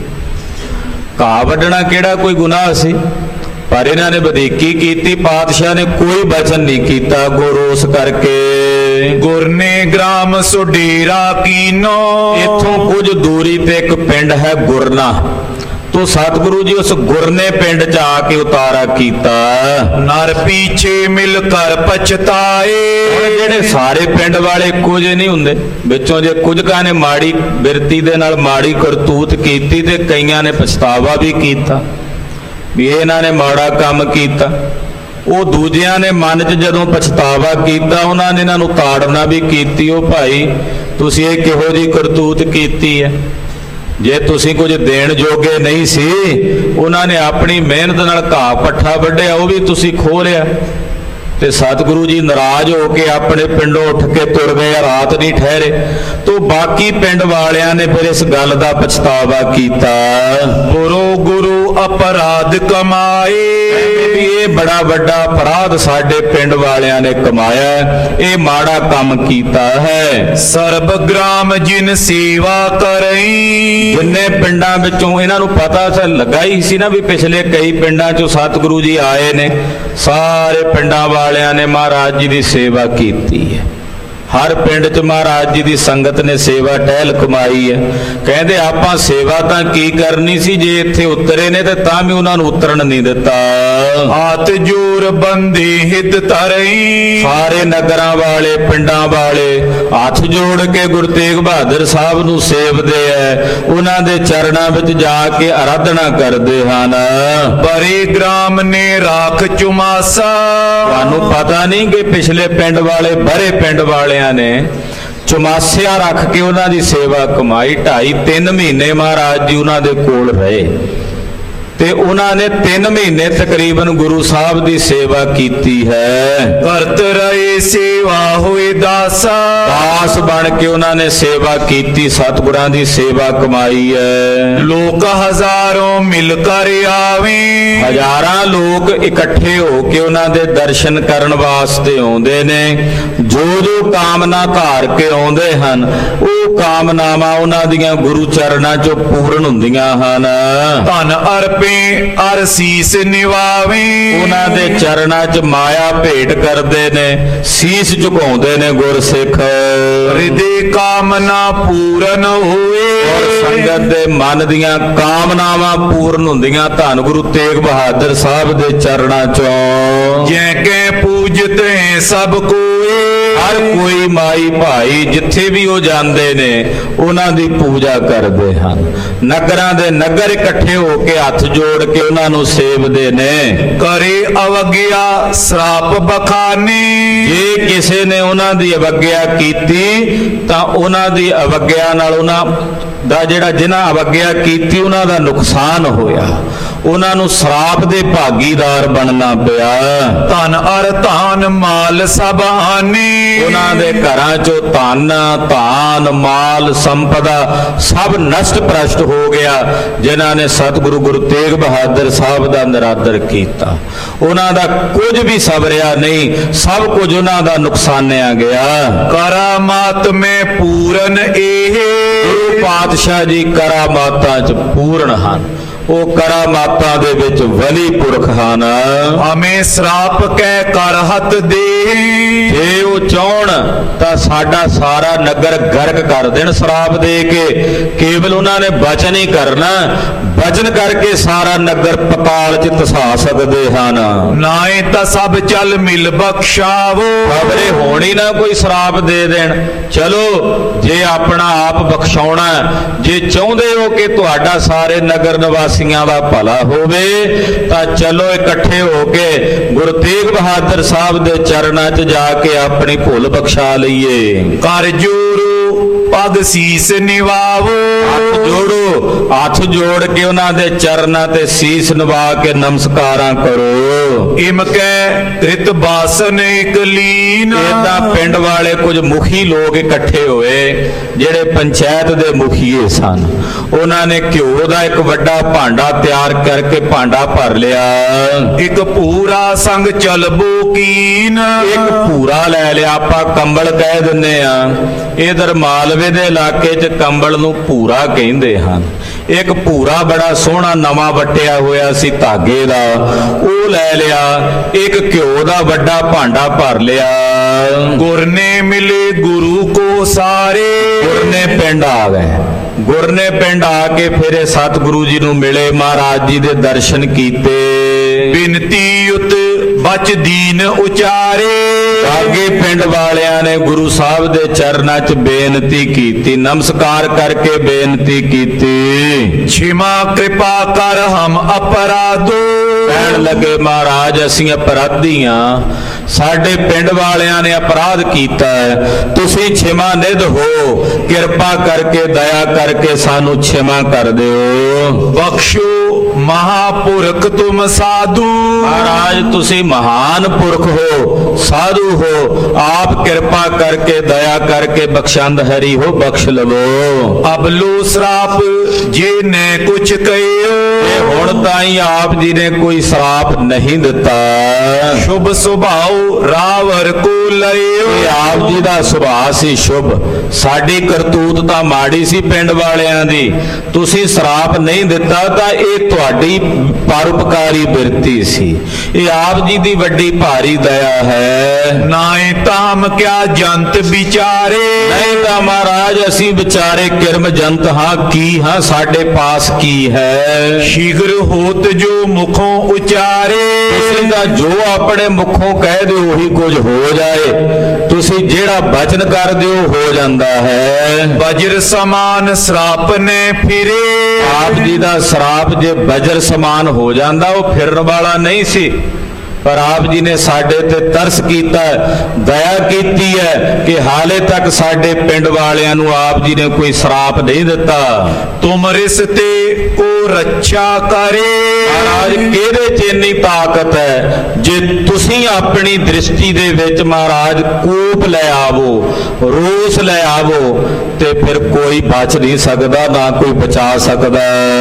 ਘਾਹ ਵੱਢਣਾ ਕਿਹੜਾ ਕੋਈ ਗੁਨਾਹ ਸੀ, ਪਰ ਇਹਨਾਂ ਨੇ ਵਧੀਕੀ ਕੀਤੀ। ਪਾਤਸ਼ਾਹ ਨੇ ਕੋਈ ਬਚਨ ਨਹੀਂ ਕੀਤਾ ਗੋਰੋਸ ਕਰਕੇ। ਗੁਰ ਨੇ ਗ੍ਰਾਮ ਸੁਡੇਰਾ ਕੀਨੋ। ਇੱਥੋਂ ਕੁਝ ਦੂਰੀ ਤੇ ਇੱਕ ਪਿੰਡ ਹੈ ਗੁਰਨਾ। ਤੋ ਸਤਿਗੁਰੂ ਜੀ ਉਸ ਗੁਰਨੇ ਪਿੰਡ 'ਚ ਆ ਕੇ ਉਤਾਰਾ ਕੀਤਾ। ਨਰ ਪੀਛੇ ਮਿਲ ਕਰ ਪਛਤਾਏ। ਜਿਹੜੇ ਸਾਰੇ ਪਿੰਡ ਵਾਲੇ ਕੁਝ ਨਹੀਂ ਹੁੰਦੇ, ਵਿੱਚੋਂ ਜੇ ਕੁਝ ਕਾ ਨੇ ਮਾੜੀ ਬਿਰਤੀ ਦੇ ਨਾਲ ਮਾੜੀ ਕਰਤੂਤ ਕੀਤੀ ਤੇ ਕਈਆਂ ਨੇ ਪਛਤਾਵਾ ਵੀ ਕੀਤਾ ਵੀ ਇਹਨਾਂ ਨੇ ਮਾੜਾ ਕੰਮ ਕੀਤਾ। ਉਹ ਦੂਜਿਆਂ ਨੇ ਮਨ 'ਚ ਜਦੋਂ ਪਛਤਾਵਾ ਕੀਤਾ, ਉਹਨਾਂ ਨੇ ਇਹਨਾਂ ਨੂੰ ਤਾੜਨਾ ਵੀ ਕੀਤੀ। ਉਹ ਭਾਈ ਤੁਸੀਂ ਇਹ ਕਿਹੋ ਜਿਹੀ ਕਰਤੂਤ ਕੀਤੀ ਹੈ, ਜੇ ਤੁਸੀਂ ਕੁਝ ਦੇਣ ਜੋਗੇ ਨਹੀਂ ਸੀ, ਉਹਨਾਂ ਨੇ ਆਪਣੀ ਮਿਹਨਤ ਨਾਲ ਘਾਹ ਪੱਠਾ ਵੱਢਿਆ, ਉਹ ਵੀ ਤੁਸੀਂ ਖੋਹ ਲਿਆ। ਤੇ ਸਤਿਗੁਰੂ ਜੀ ਨਾਰਾਜ਼ ਹੋ ਕੇ ਆਪਣੇ ਪਿੰਡੋਂ ਉੱਠ ਕੇ ਤੁਰ ਗਏ, ਰਾਤ ਨਹੀਂ ਠਹਿਰੇ। ਤੋ ਬਾਕੀ ਪਿੰਡ ਵਾਲਿਆਂ ਨੇ ਫਿਰ ਇਸ ਗੱਲ ਦਾ ਪਛਤਾਵਾ ਕੀਤਾ। ਗੁਰੂ ਗੁਰੂ ਅਪਰਾਧ ਕਮਾਏ। ਵੀ ਇਹ ਬੜਾ ਵੱਡਾ ਅਪਰਾਧ ਸਾਡੇ ਪਿੰਡ ਵਾਲਿਆਂ ਨੇ ਕਮਾਇਆ, ਇਹ ਮਾੜਾ ਕੰਮ ਕੀਤਾ ਹੈ। ਸਰਬ ਗ੍ਰਾਮ ਜਿਨ ਸੇਵਾ ਕਰਈ। ਜਿੰਨੇ ਪਿੰਡਾਂ ਵਿੱਚੋਂ ਇਹਨਾਂ ਨੂੰ ਪਤਾ ਸੀ, ਲੱਗਾ ਹੀ ਸੀ ਨਾ ਵੀ ਪਿਛਲੇ ਕਈ ਪਿੰਡਾਂ 'ਚੋਂ ਸਤਿਗੁਰੂ ਜੀ ਆਏ ਨੇ, ਸਾਰੇ ਪਿੰਡਾਂ ਵਾਲਿਆਂ ਨੇ ਮਹਾਰਾਜ ਜੀ ਦੀ ਸੇਵਾ ਕੀਤੀ ਹੈ। ਹਰ ਪਿੰਡ 'ਚ ਮਹਾਰਾਜ ਜੀ ਦੀ ਸੰਗਤ ਨੇ ਸੇਵਾ ਟਹਿਲ ਕਮਾਈ ਹੈ। ਕਹਿੰਦੇ ਆਪਾਂ ਸੇਵਾ ਤਾਂ ਕੀ ਕਰਨੀ ਸੀ, ਜੇ ਇੱਥੇ ਉਤਰੇ ਨੇ ਤੇ ਤਾਂ ਵੀ ਉਹਨਾਂ ਨੂੰ ਉਤਰਨ ਨਹੀਂ ਦਿੱਤਾ। ਹਾਥ ਜੋਰ ਬੰਦੇ ਹਿੱਤ ਧਰਈ। ਸਾਰੇ ਨਗਰਾਂ ਵਾਲੇ ਪਿੰਡਾਂ ਵਾਲੇ ਹੱਥ ਜੋੜ ਕੇ ਗੁਰੂ ਤੇਗ ਬਹਾਦਰ ਸਾਹਿਬ ਨੂੰ ਸੇਵਦੇ ਹੈ, ਉਹਨਾਂ ਦੇ ਚਰਨਾਂ ਵਿੱਚ ਜਾ ਕੇ ਆਰਾਧਨਾ ਕਰਦੇ ਹਨ। ਬਰੇ ਗ੍ਰਾਮ ਨੇ ਰਾਖ ਚੁਮਾਸਾ। ਤੁਹਾਨੂੰ ਪਤਾ ਨਹੀਂ ਕਿ ਪਿਛਲੇ ਪਿੰਡ ਵਾਲੇ ਬਰੇ ਪਿੰਡ ਵਾਲੇ ਨੇ ਚੁਮਾਸਿਆ ਰੱਖ ਕੇ ਉਹਨਾਂ ਦੀ ਸੇਵਾ ਕਮਾਈ। ਢਾਈ ਤਿੰਨ ਮਹੀਨੇ ਮਹਾਰਾਜ ਜੀ ਉਹਨਾਂ ਦੇ ਕੋਲ ਰਹੇ। ਤੇ ਉਹਨਾਂ ਨੇ ਤਿੰਨ ਮਹੀਨੇ ਤਕਰੀਬਨ ਗੁਰੂ ਸਾਹਿਬ ਦੀ ਸੇਵਾ ਕੀਤੀ ਹੈ। ਕਰਤ ਰਹੇ ਸੇਵਾ ਹੋਏ ਦਾਸਾ, ਦਾਸ ਬਣ ਕੇ ਉਹਨਾਂ ਨੇ ਸੇਵਾ ਕੀਤੀ, ਸਤਿਗੁਰਾਂ ਦੀ ਸੇਵਾ ਕਮਾਈ ਹੈ। ਲੋਕ ਹਜ਼ਾਰੋਂ ਮਿਲ ਕਰ ਆਵੇ, ਹਜ਼ਾਰਾਂ ਲੋਕ ਇਕੱਠੇ ਹੋ ਕੇ ਉਹਨਾਂ ਦੇ ਦਰਸ਼ਨ ਕਰਨ ਵਾਸਤੇ ਆਉਂਦੇ ਨੇ। ਜੋ ਜੋ ਕਾਮਨਾ ਧਾਰ ਕੇ ਆਉਂਦੇ ਹਨ ਉਹ ਕਾਮਨਾਵਾਂ ਉਹਨਾਂ ਦੀਆਂ ਗੁਰੂ ਚਰਨਾਂ 'ਚੋਂ ਪੂਰਨ ਹੁੰਦੀਆਂ ਹਨ। ਧਨ ਅਰਪੇ ਅਰ ਸੀਸ ਨਿਵਾਵੇ, ਉਹਨਾਂ ਦੇ ਚਰਨਾਂ 'ਚ ਮਾਇਆ ਭੇਟ ਕਰਦੇ ਨੇ, ਸੀਸ ਝੁਕਾਉਂਦੇ ਨੇ ਗੁਰਸਿੱਖ। ਹਿਰਦੇ ਕਾਮਨਾ ਪੂਰਨ ਹੋਏ, ਔਰ ਸੰਗਤ ਦੇ ਮਨ ਦੀਆਂ ਕਾਮਨਾਵਾਂ ਪੂਰਨ ਹੁੰਦੀਆਂ ਧੰਨ ਗੁਰੂ ਤੇਗ ਬਹਾਦਰ ਸਾਹਿਬ ਦੇ ਚਰਨਾਂ 'ਚੋਂ। ਜੈ ਕੈ ਪੂਜਤ ਹੈ ਸਭ ਕੋਏ, ਹਰ ਕੋਈ ਮਾਈ ਭਾਈ ਜਿੱਥੇ ਵੀ ਉਹ ਜਾਂਦੇ ਨੇ ਉਹਨਾਂ ਦੀ ਪੂਜਾ ਕਰਦੇ ਹਨ। ਨਗਰਾਂ ਦੇ ਨਗਰ ਇਕੱਠੇ ਹੋ ਕੇ ਹੱਥ ਜੋੜ ਕੇ ਉਹਨਾਂ ਨੂੰ ਸੇਵਦੇ ਨੇ। ਕਰੇ ਅਵਗਿਆ ਸਰਾਪ ਬਖਾਨੇ, ਜੇ ਕਿਸੇ ਨੇ ਉਹਨਾਂ ਦੀ ਅਵਗਿਆ ਕੀਤੀ ਤਾਂ ਉਹਨਾਂ ਦੀ ਅਵਗਿਆ ਨਾਲ ਉਹਨਾਂ ਦਾ ਜਿਹੜਾ ਜਿਨ੍ਹਾਂ ਅਵਗਿਆ ਕੀਤੀ ਉਹਨਾਂ ਦਾ ਨੁਕਸਾਨ ਹੋਇਆ, ਉਹਨਾਂ ਨੂੰ ਸਰਾਪ ਦੇ ਭਾਗੀਦਾਰ ਬਣਨਾ ਪਿਆ। ਧਨ ਅਰ ਧਾਨ ਮਾਲ ਸਭ ਹਾਨੀ, ਉਹਨਾਂ ਦੇ ਘਰਾਂ 'ਚੋਂ ਧਨ ਧਾਨ ਮਾਲ ਸੰਪਦਾ ਸਭ ਨਸ਼ਟ ਭ੍ਰਸ਼ਟ ਹੋ ਗਿਆ ਜਿਨ੍ਹਾਂ ਨੇ ਸਤਿਗੁਰੂ ਗੁਰੂ ਤੇਗ ਬਹਾਦਰ ਸਾਹਿਬ ਦਾ ਨਿਰਾਦਰ ਕੀਤਾ। ਉਹਨਾਂ ਦਾ ਕੁਝ ਵੀ ਸਵਰਿਆ ਨਹੀਂ, ਸਭ ਕੁਝ ਉਹਨਾਂ ਦਾ ਨੁਕਸਾਨਿਆ ਗਿਆ। ਕਰਾਮਾਤ ਮੈਂ ਪੂਰਨ ਇਹ, ਗੁਰੂ ਪਾਤਸ਼ਾਹ ਜੀ ਕਰਾਮਾਤਾਂ 'ਚ ਪੂਰਨ ਹਨ, ਉਹ ਕਰਾਮਾਤਾਂ ਦੇ ਵਿੱਚ ਵਲੀ ਪੁਰਖ ਹਨ। ਹਮੇ ਸਰਾਪ ਕਹਿ ਕਰ ਹੱਥ ਦੇ, ਜੇ ਉਹ ਚਾਹਣ ਤਾਂ ਸਾਡਾ ਸਾਰਾ ਨਗਰ ਗਰਕ ਕਰ ਦੇਣ ਸਰਾਪ ਦੇ ਕੇ। ਕੇਵਲ ਉਹਨਾਂ ਨੇ ਬਚਨ ਹੀ ਕਰਨਾ, ਬਚਨ ਕਰਕੇ ਸਾਰਾ ਨਗਰ ਪਤਾਲ 'ਚ ਧਸਾ ਸਕਦੇ ਹਨ। ਨਾਏ ਤਾਂ ਸਭ ਚੱਲ ਮਿਲ ਬਖਸ਼ਾਵੋ, ਖਬਰੇ ਹੋਣੀ ਨਾ ਕੋਈ ਸਰਾਪ ਦੇ ਦੇਣ। ਚਲੋ ਜੇ ਆਪਣਾ ਆਪ ਬਖਸ਼ਾਉਣਾ, ਜੇ ਚਾਹੁੰਦੇ ਹੋ ਕਿ ਤੁਹਾਡਾ ਸਾਰੇ ਨਗਰ ਨਿਵਾਸੀਆਂ ਦਾ ਭਲਾ ਹੋਵੇ ਤਾਂ ਚਲੋ ਇਕੱਠੇ ਹੋ ਕੇ ਗੁਰੂ ਤੇਗ ਬਹਾਦਰ ਸਾਹਿਬ ਦੇ ਚਰਨਾਂ 'ਚ ਜਾ ਕੇ ਆਪਣੀ ਭੁੱਲ ਬਖਸ਼ਾ ਲਈਏ। ਕਰ ਜੋੜੋ ਪਗ ਸੀਸ ਨਿਵਾਵੋ, ਹੱਥ ਜੋੜੋ, ਹੱਥ ਜੋੜ ਕੇ ਉਹਨਾਂ ਦੇ ਚਰਨਾਂ ਤੇ ਸੀਸ ਨਿਵਾ ਕੇ ਨਮਸਕਾਰਾਂ ਕਰੋ। ਇਮ ਕੈ ਰਿਤ ਬਾਸਨ ਇਕ ਲੀਨ, ਇਹਦਾ ਪਿੰਡ ਵਾਲੇ ਕੁਝ ਮੁਖੀ ਲੋਕ ਇਕੱਠੇ ਹੋਏ ਜਿਹੜੇ ਪੰਚਾਇਤ ਦੇ ਮੁਖੀਏ ਸਨ। ਉਹਨਾਂ ਨੇ ਘਿਓ ਦਾ ਇੱਕ ਵੱਡਾ ਭਾਂਡਾ ਤਿਆਰ ਕਰਕੇ ਭਾਂਡਾ ਭਰ ਲਿਆ। ਇੱਕ ਪੂਰਾ ਸੰਗ ਚਲਬੋ ਕੀਨ, ਇੱਕ ਭੂਰਾ ਲੈ ਲਿਆ, ਆਪਾਂ ਕੰਬਲ ਕਹਿ ਦਿੰਨੇ ਆ, ਇਧਰ ਮਾਲਵੇ ਦੇ ਇਲਾਕੇ 'ਚ ਕੰਬਲ ਨੂੰ ਭੂਰਾ ਕਹਿੰਦੇ ਹਨ। ਇੱਕ ਭੂਰਾ ਬੜਾ ਸੋਹਣਾ ਨਵਾਂ ਵੱਟਿਆ ਹੋਇਆ ਸੀ ਧਾਗੇ ਦਾ, ਉਹ ਲੈ ਲਿਆ। ਇੱਕ ਘਿਓ ਦਾ ਵੱਡਾ ਭਾਂਡਾ ਭਰ ਲਿਆ। ਗੁਰ ਨੇ ਮਿਲੇ ਗੁਰੂ ਕੋ ਸਾਰੇ, ਗੁਰ ਨੇ ਪਿੰਡ ਆ ਗਏ। ਗੁਰ ਨੇ ਪਿੰਡ ਆ ਕੇ ਫਿਰ ਇਹ ਸਤਿਗੁਰੂ ਜੀ ਨੂੰ ਮਿਲੇ, ਮਹਾਰਾਜ ਜੀ ਦੇ ਦਰਸ਼ਨ ਕੀਤੇ। ਬਿਨਤੀ ਉਤ ਬਚ ਦੀਨ ਉਚਾਰੇ, ਅੱਗੇ ਪਿੰਡ ਵਾਲਿਆਂ ਨੇ ਗੁਰੂ ਸਾਹਿਬ ਦੇ ਚਰਨਾਂ 'ਚ ਬੇਨਤੀ ਕੀਤੀ, ਨਮਸਕਾਰ ਕਰਕੇ ਬੇਨਤੀ ਕੀਤੀ। ਛਿਮਾ ਕਿਰਪਾ ਕਰ ਹਮ ਅਪਰਾਧੋ, ਕਹਿਣ ਲੱਗੇ ਮਹਾਰਾਜ ਅਸੀਂ ਅਪਰਾਧੀ ਹਾਂ, ਸਾਡੇ ਪਿੰਡ ਵਾਲਿਆਂ ਨੇ ਅਪਰਾਧ ਕੀਤਾ ਹੈ, ਤੁਸੀਂ ਛਿਮਾ ਨਿਧ ਹੋ, ਕਿਰਪਾ ਕਰਕੇ ਦਇਆ ਕਰਕੇ ਸਾਨੂੰ ਛਿਮਾ ਕਰ ਦਿਓ। ਬਖਸ਼ੋ ਮਹਾਪੁਰਖ ਤੁਮ ਸਾਧੂ, ਮਹਾਰਾਜ ਤੁਸੀਂ ਮਹਾਨ ਪੁਰਖ ਹੋ, ਸਾਧੂ ਹੋ, ਆਪ ਕਿਰਪਾ ਕਰਕੇ ਦਇਆ ਕਰਕੇ ਬਖਸ਼ੰਦ ਹਰੀ ਹੋ, ਬਖਸ਼ ਲਵੋ। ਅਬਲੋ ਸਰਾਪ ਜੇ ਨੇ ਕੁਛ ਕਹਿਓ, ਹੁਣ ਤਾਈ ਆਪ ਜੀ ਨੇ ਕੋਈ ਸਰਾਪ ਨਹੀਂ ਦਿੱਤਾ। ਸ਼ੁਭ ਸੁਭਾਉ ਰਾਵਰ ਕੋ ਲਇਓ, ਇਹ ਆਪ ਜੀ ਦਾ ਸੁਭਾਅ ਸੀ ਸ਼ੁਭ, ਸਾਡੀ ਕਰਤੂਤ ਤਾਂ ਮਾੜੀ ਸੀ ਪਿੰਡ ਵਾਲਿਆਂ ਦੀ, ਤੁਸੀਂ ਸਰਾਪ ਨਹੀਂ ਦਿੱਤਾ ਤਾਂ ਇਹ ਤੁਹਾਡੀ ਪਰਉਪਕਾਰੀ ਬਿਰਤੀ ਸੀ, ਇਹ ਆਪ ਜੀ ਦੀ ਵੱਡੀ ਭਾਰੀ ਦਇਆ ਹੈ। ਨਾਏ ਤਾਮ ਕਿਆ ਜੰਤ ਵਿਚਾਰੇ, ਨਹੀਂ ਤਾਂ ਮਹਾਰਾਜ ਅਸੀਂ ਵਿਚਾਰੇ ਕਿਰਮ ਜੰਤ ਹਾਂ, ਕੀ ਹਾਂ ਸਾਡੇ ਪਾਸ ਕੀ ਹੈ। ਸ਼ੀਘਰ ਹੋਤ ਜੋ ਮੁਖੋਂ ਉਚਾਰੇ, ਤੁਸੀਂ ਤਾਂ ਜੋ ਆਪਣੇ ਮੁਖੋਂ ਕਹਿ ਦਿਓ ਉਹੀ ਕੁਝ ਹੋ ਜਾਏ, ਤੁਸੀਂ ਜਿਹੜਾ ਬਚਨ ਕਰ ਦਿਓ ਹੋ ਜਾਂਦਾ ਹੈ। ਵਜਰ ਸਮਾਨ ਸਰਾਪ ਨੇ ਫਿਰੇ, ਆਪ ਜੀ ਦਾ ਸਰਾਪ ਜੇ ਵਜਰ ਸਮਾਨ ਹੋ ਜਾਂਦਾ ਉਹ ਫਿਰਨ ਵਾਲਾ ਨਹੀਂ ਸੀ, ਪਰ ਆਪ ਜੀ ਨੇ ਸਾਡੇ ਤੇ ਤਰਸ ਕੀਤਾ, ਦਇਆ ਕੀਤੀ ਹੈ ਕਿ ਹਾਲੇ ਤੱਕ ਸਾਡੇ ਪਿੰਡ ਵਾਲਿਆਂ ਨੂੰ ਆਪ ਜੀ ਨੇ ਕੋਈ ਸਰਾਪ ਨਹੀਂ ਦਿੱਤਾ। ਤੁਮ ਰਿਸਤੇ ਕੋ ਰੱਛਾ ਕਰੇ, ਮਹਾਰਾਜ ਕਿਹਦੇ ਚ ਇੰਨੀ ਤਾਕਤ ਹੈ, ਜੇ ਤੁਸੀਂ ਆਪਣੀ ਦ੍ਰਿਸ਼ਟੀ ਦੇ ਵਿੱਚ ਮਹਾਰਾਜ ਕੋਪ ਲੈ ਆਵੋ, ਰੋਸ ਲੈ ਆਵੋ, ਤੇ ਫਿਰ ਕੋਈ ਬਚ ਨਹੀਂ ਸਕਦਾ, ਨਾ ਕੋਈ ਬਚਾ ਸਕਦਾ।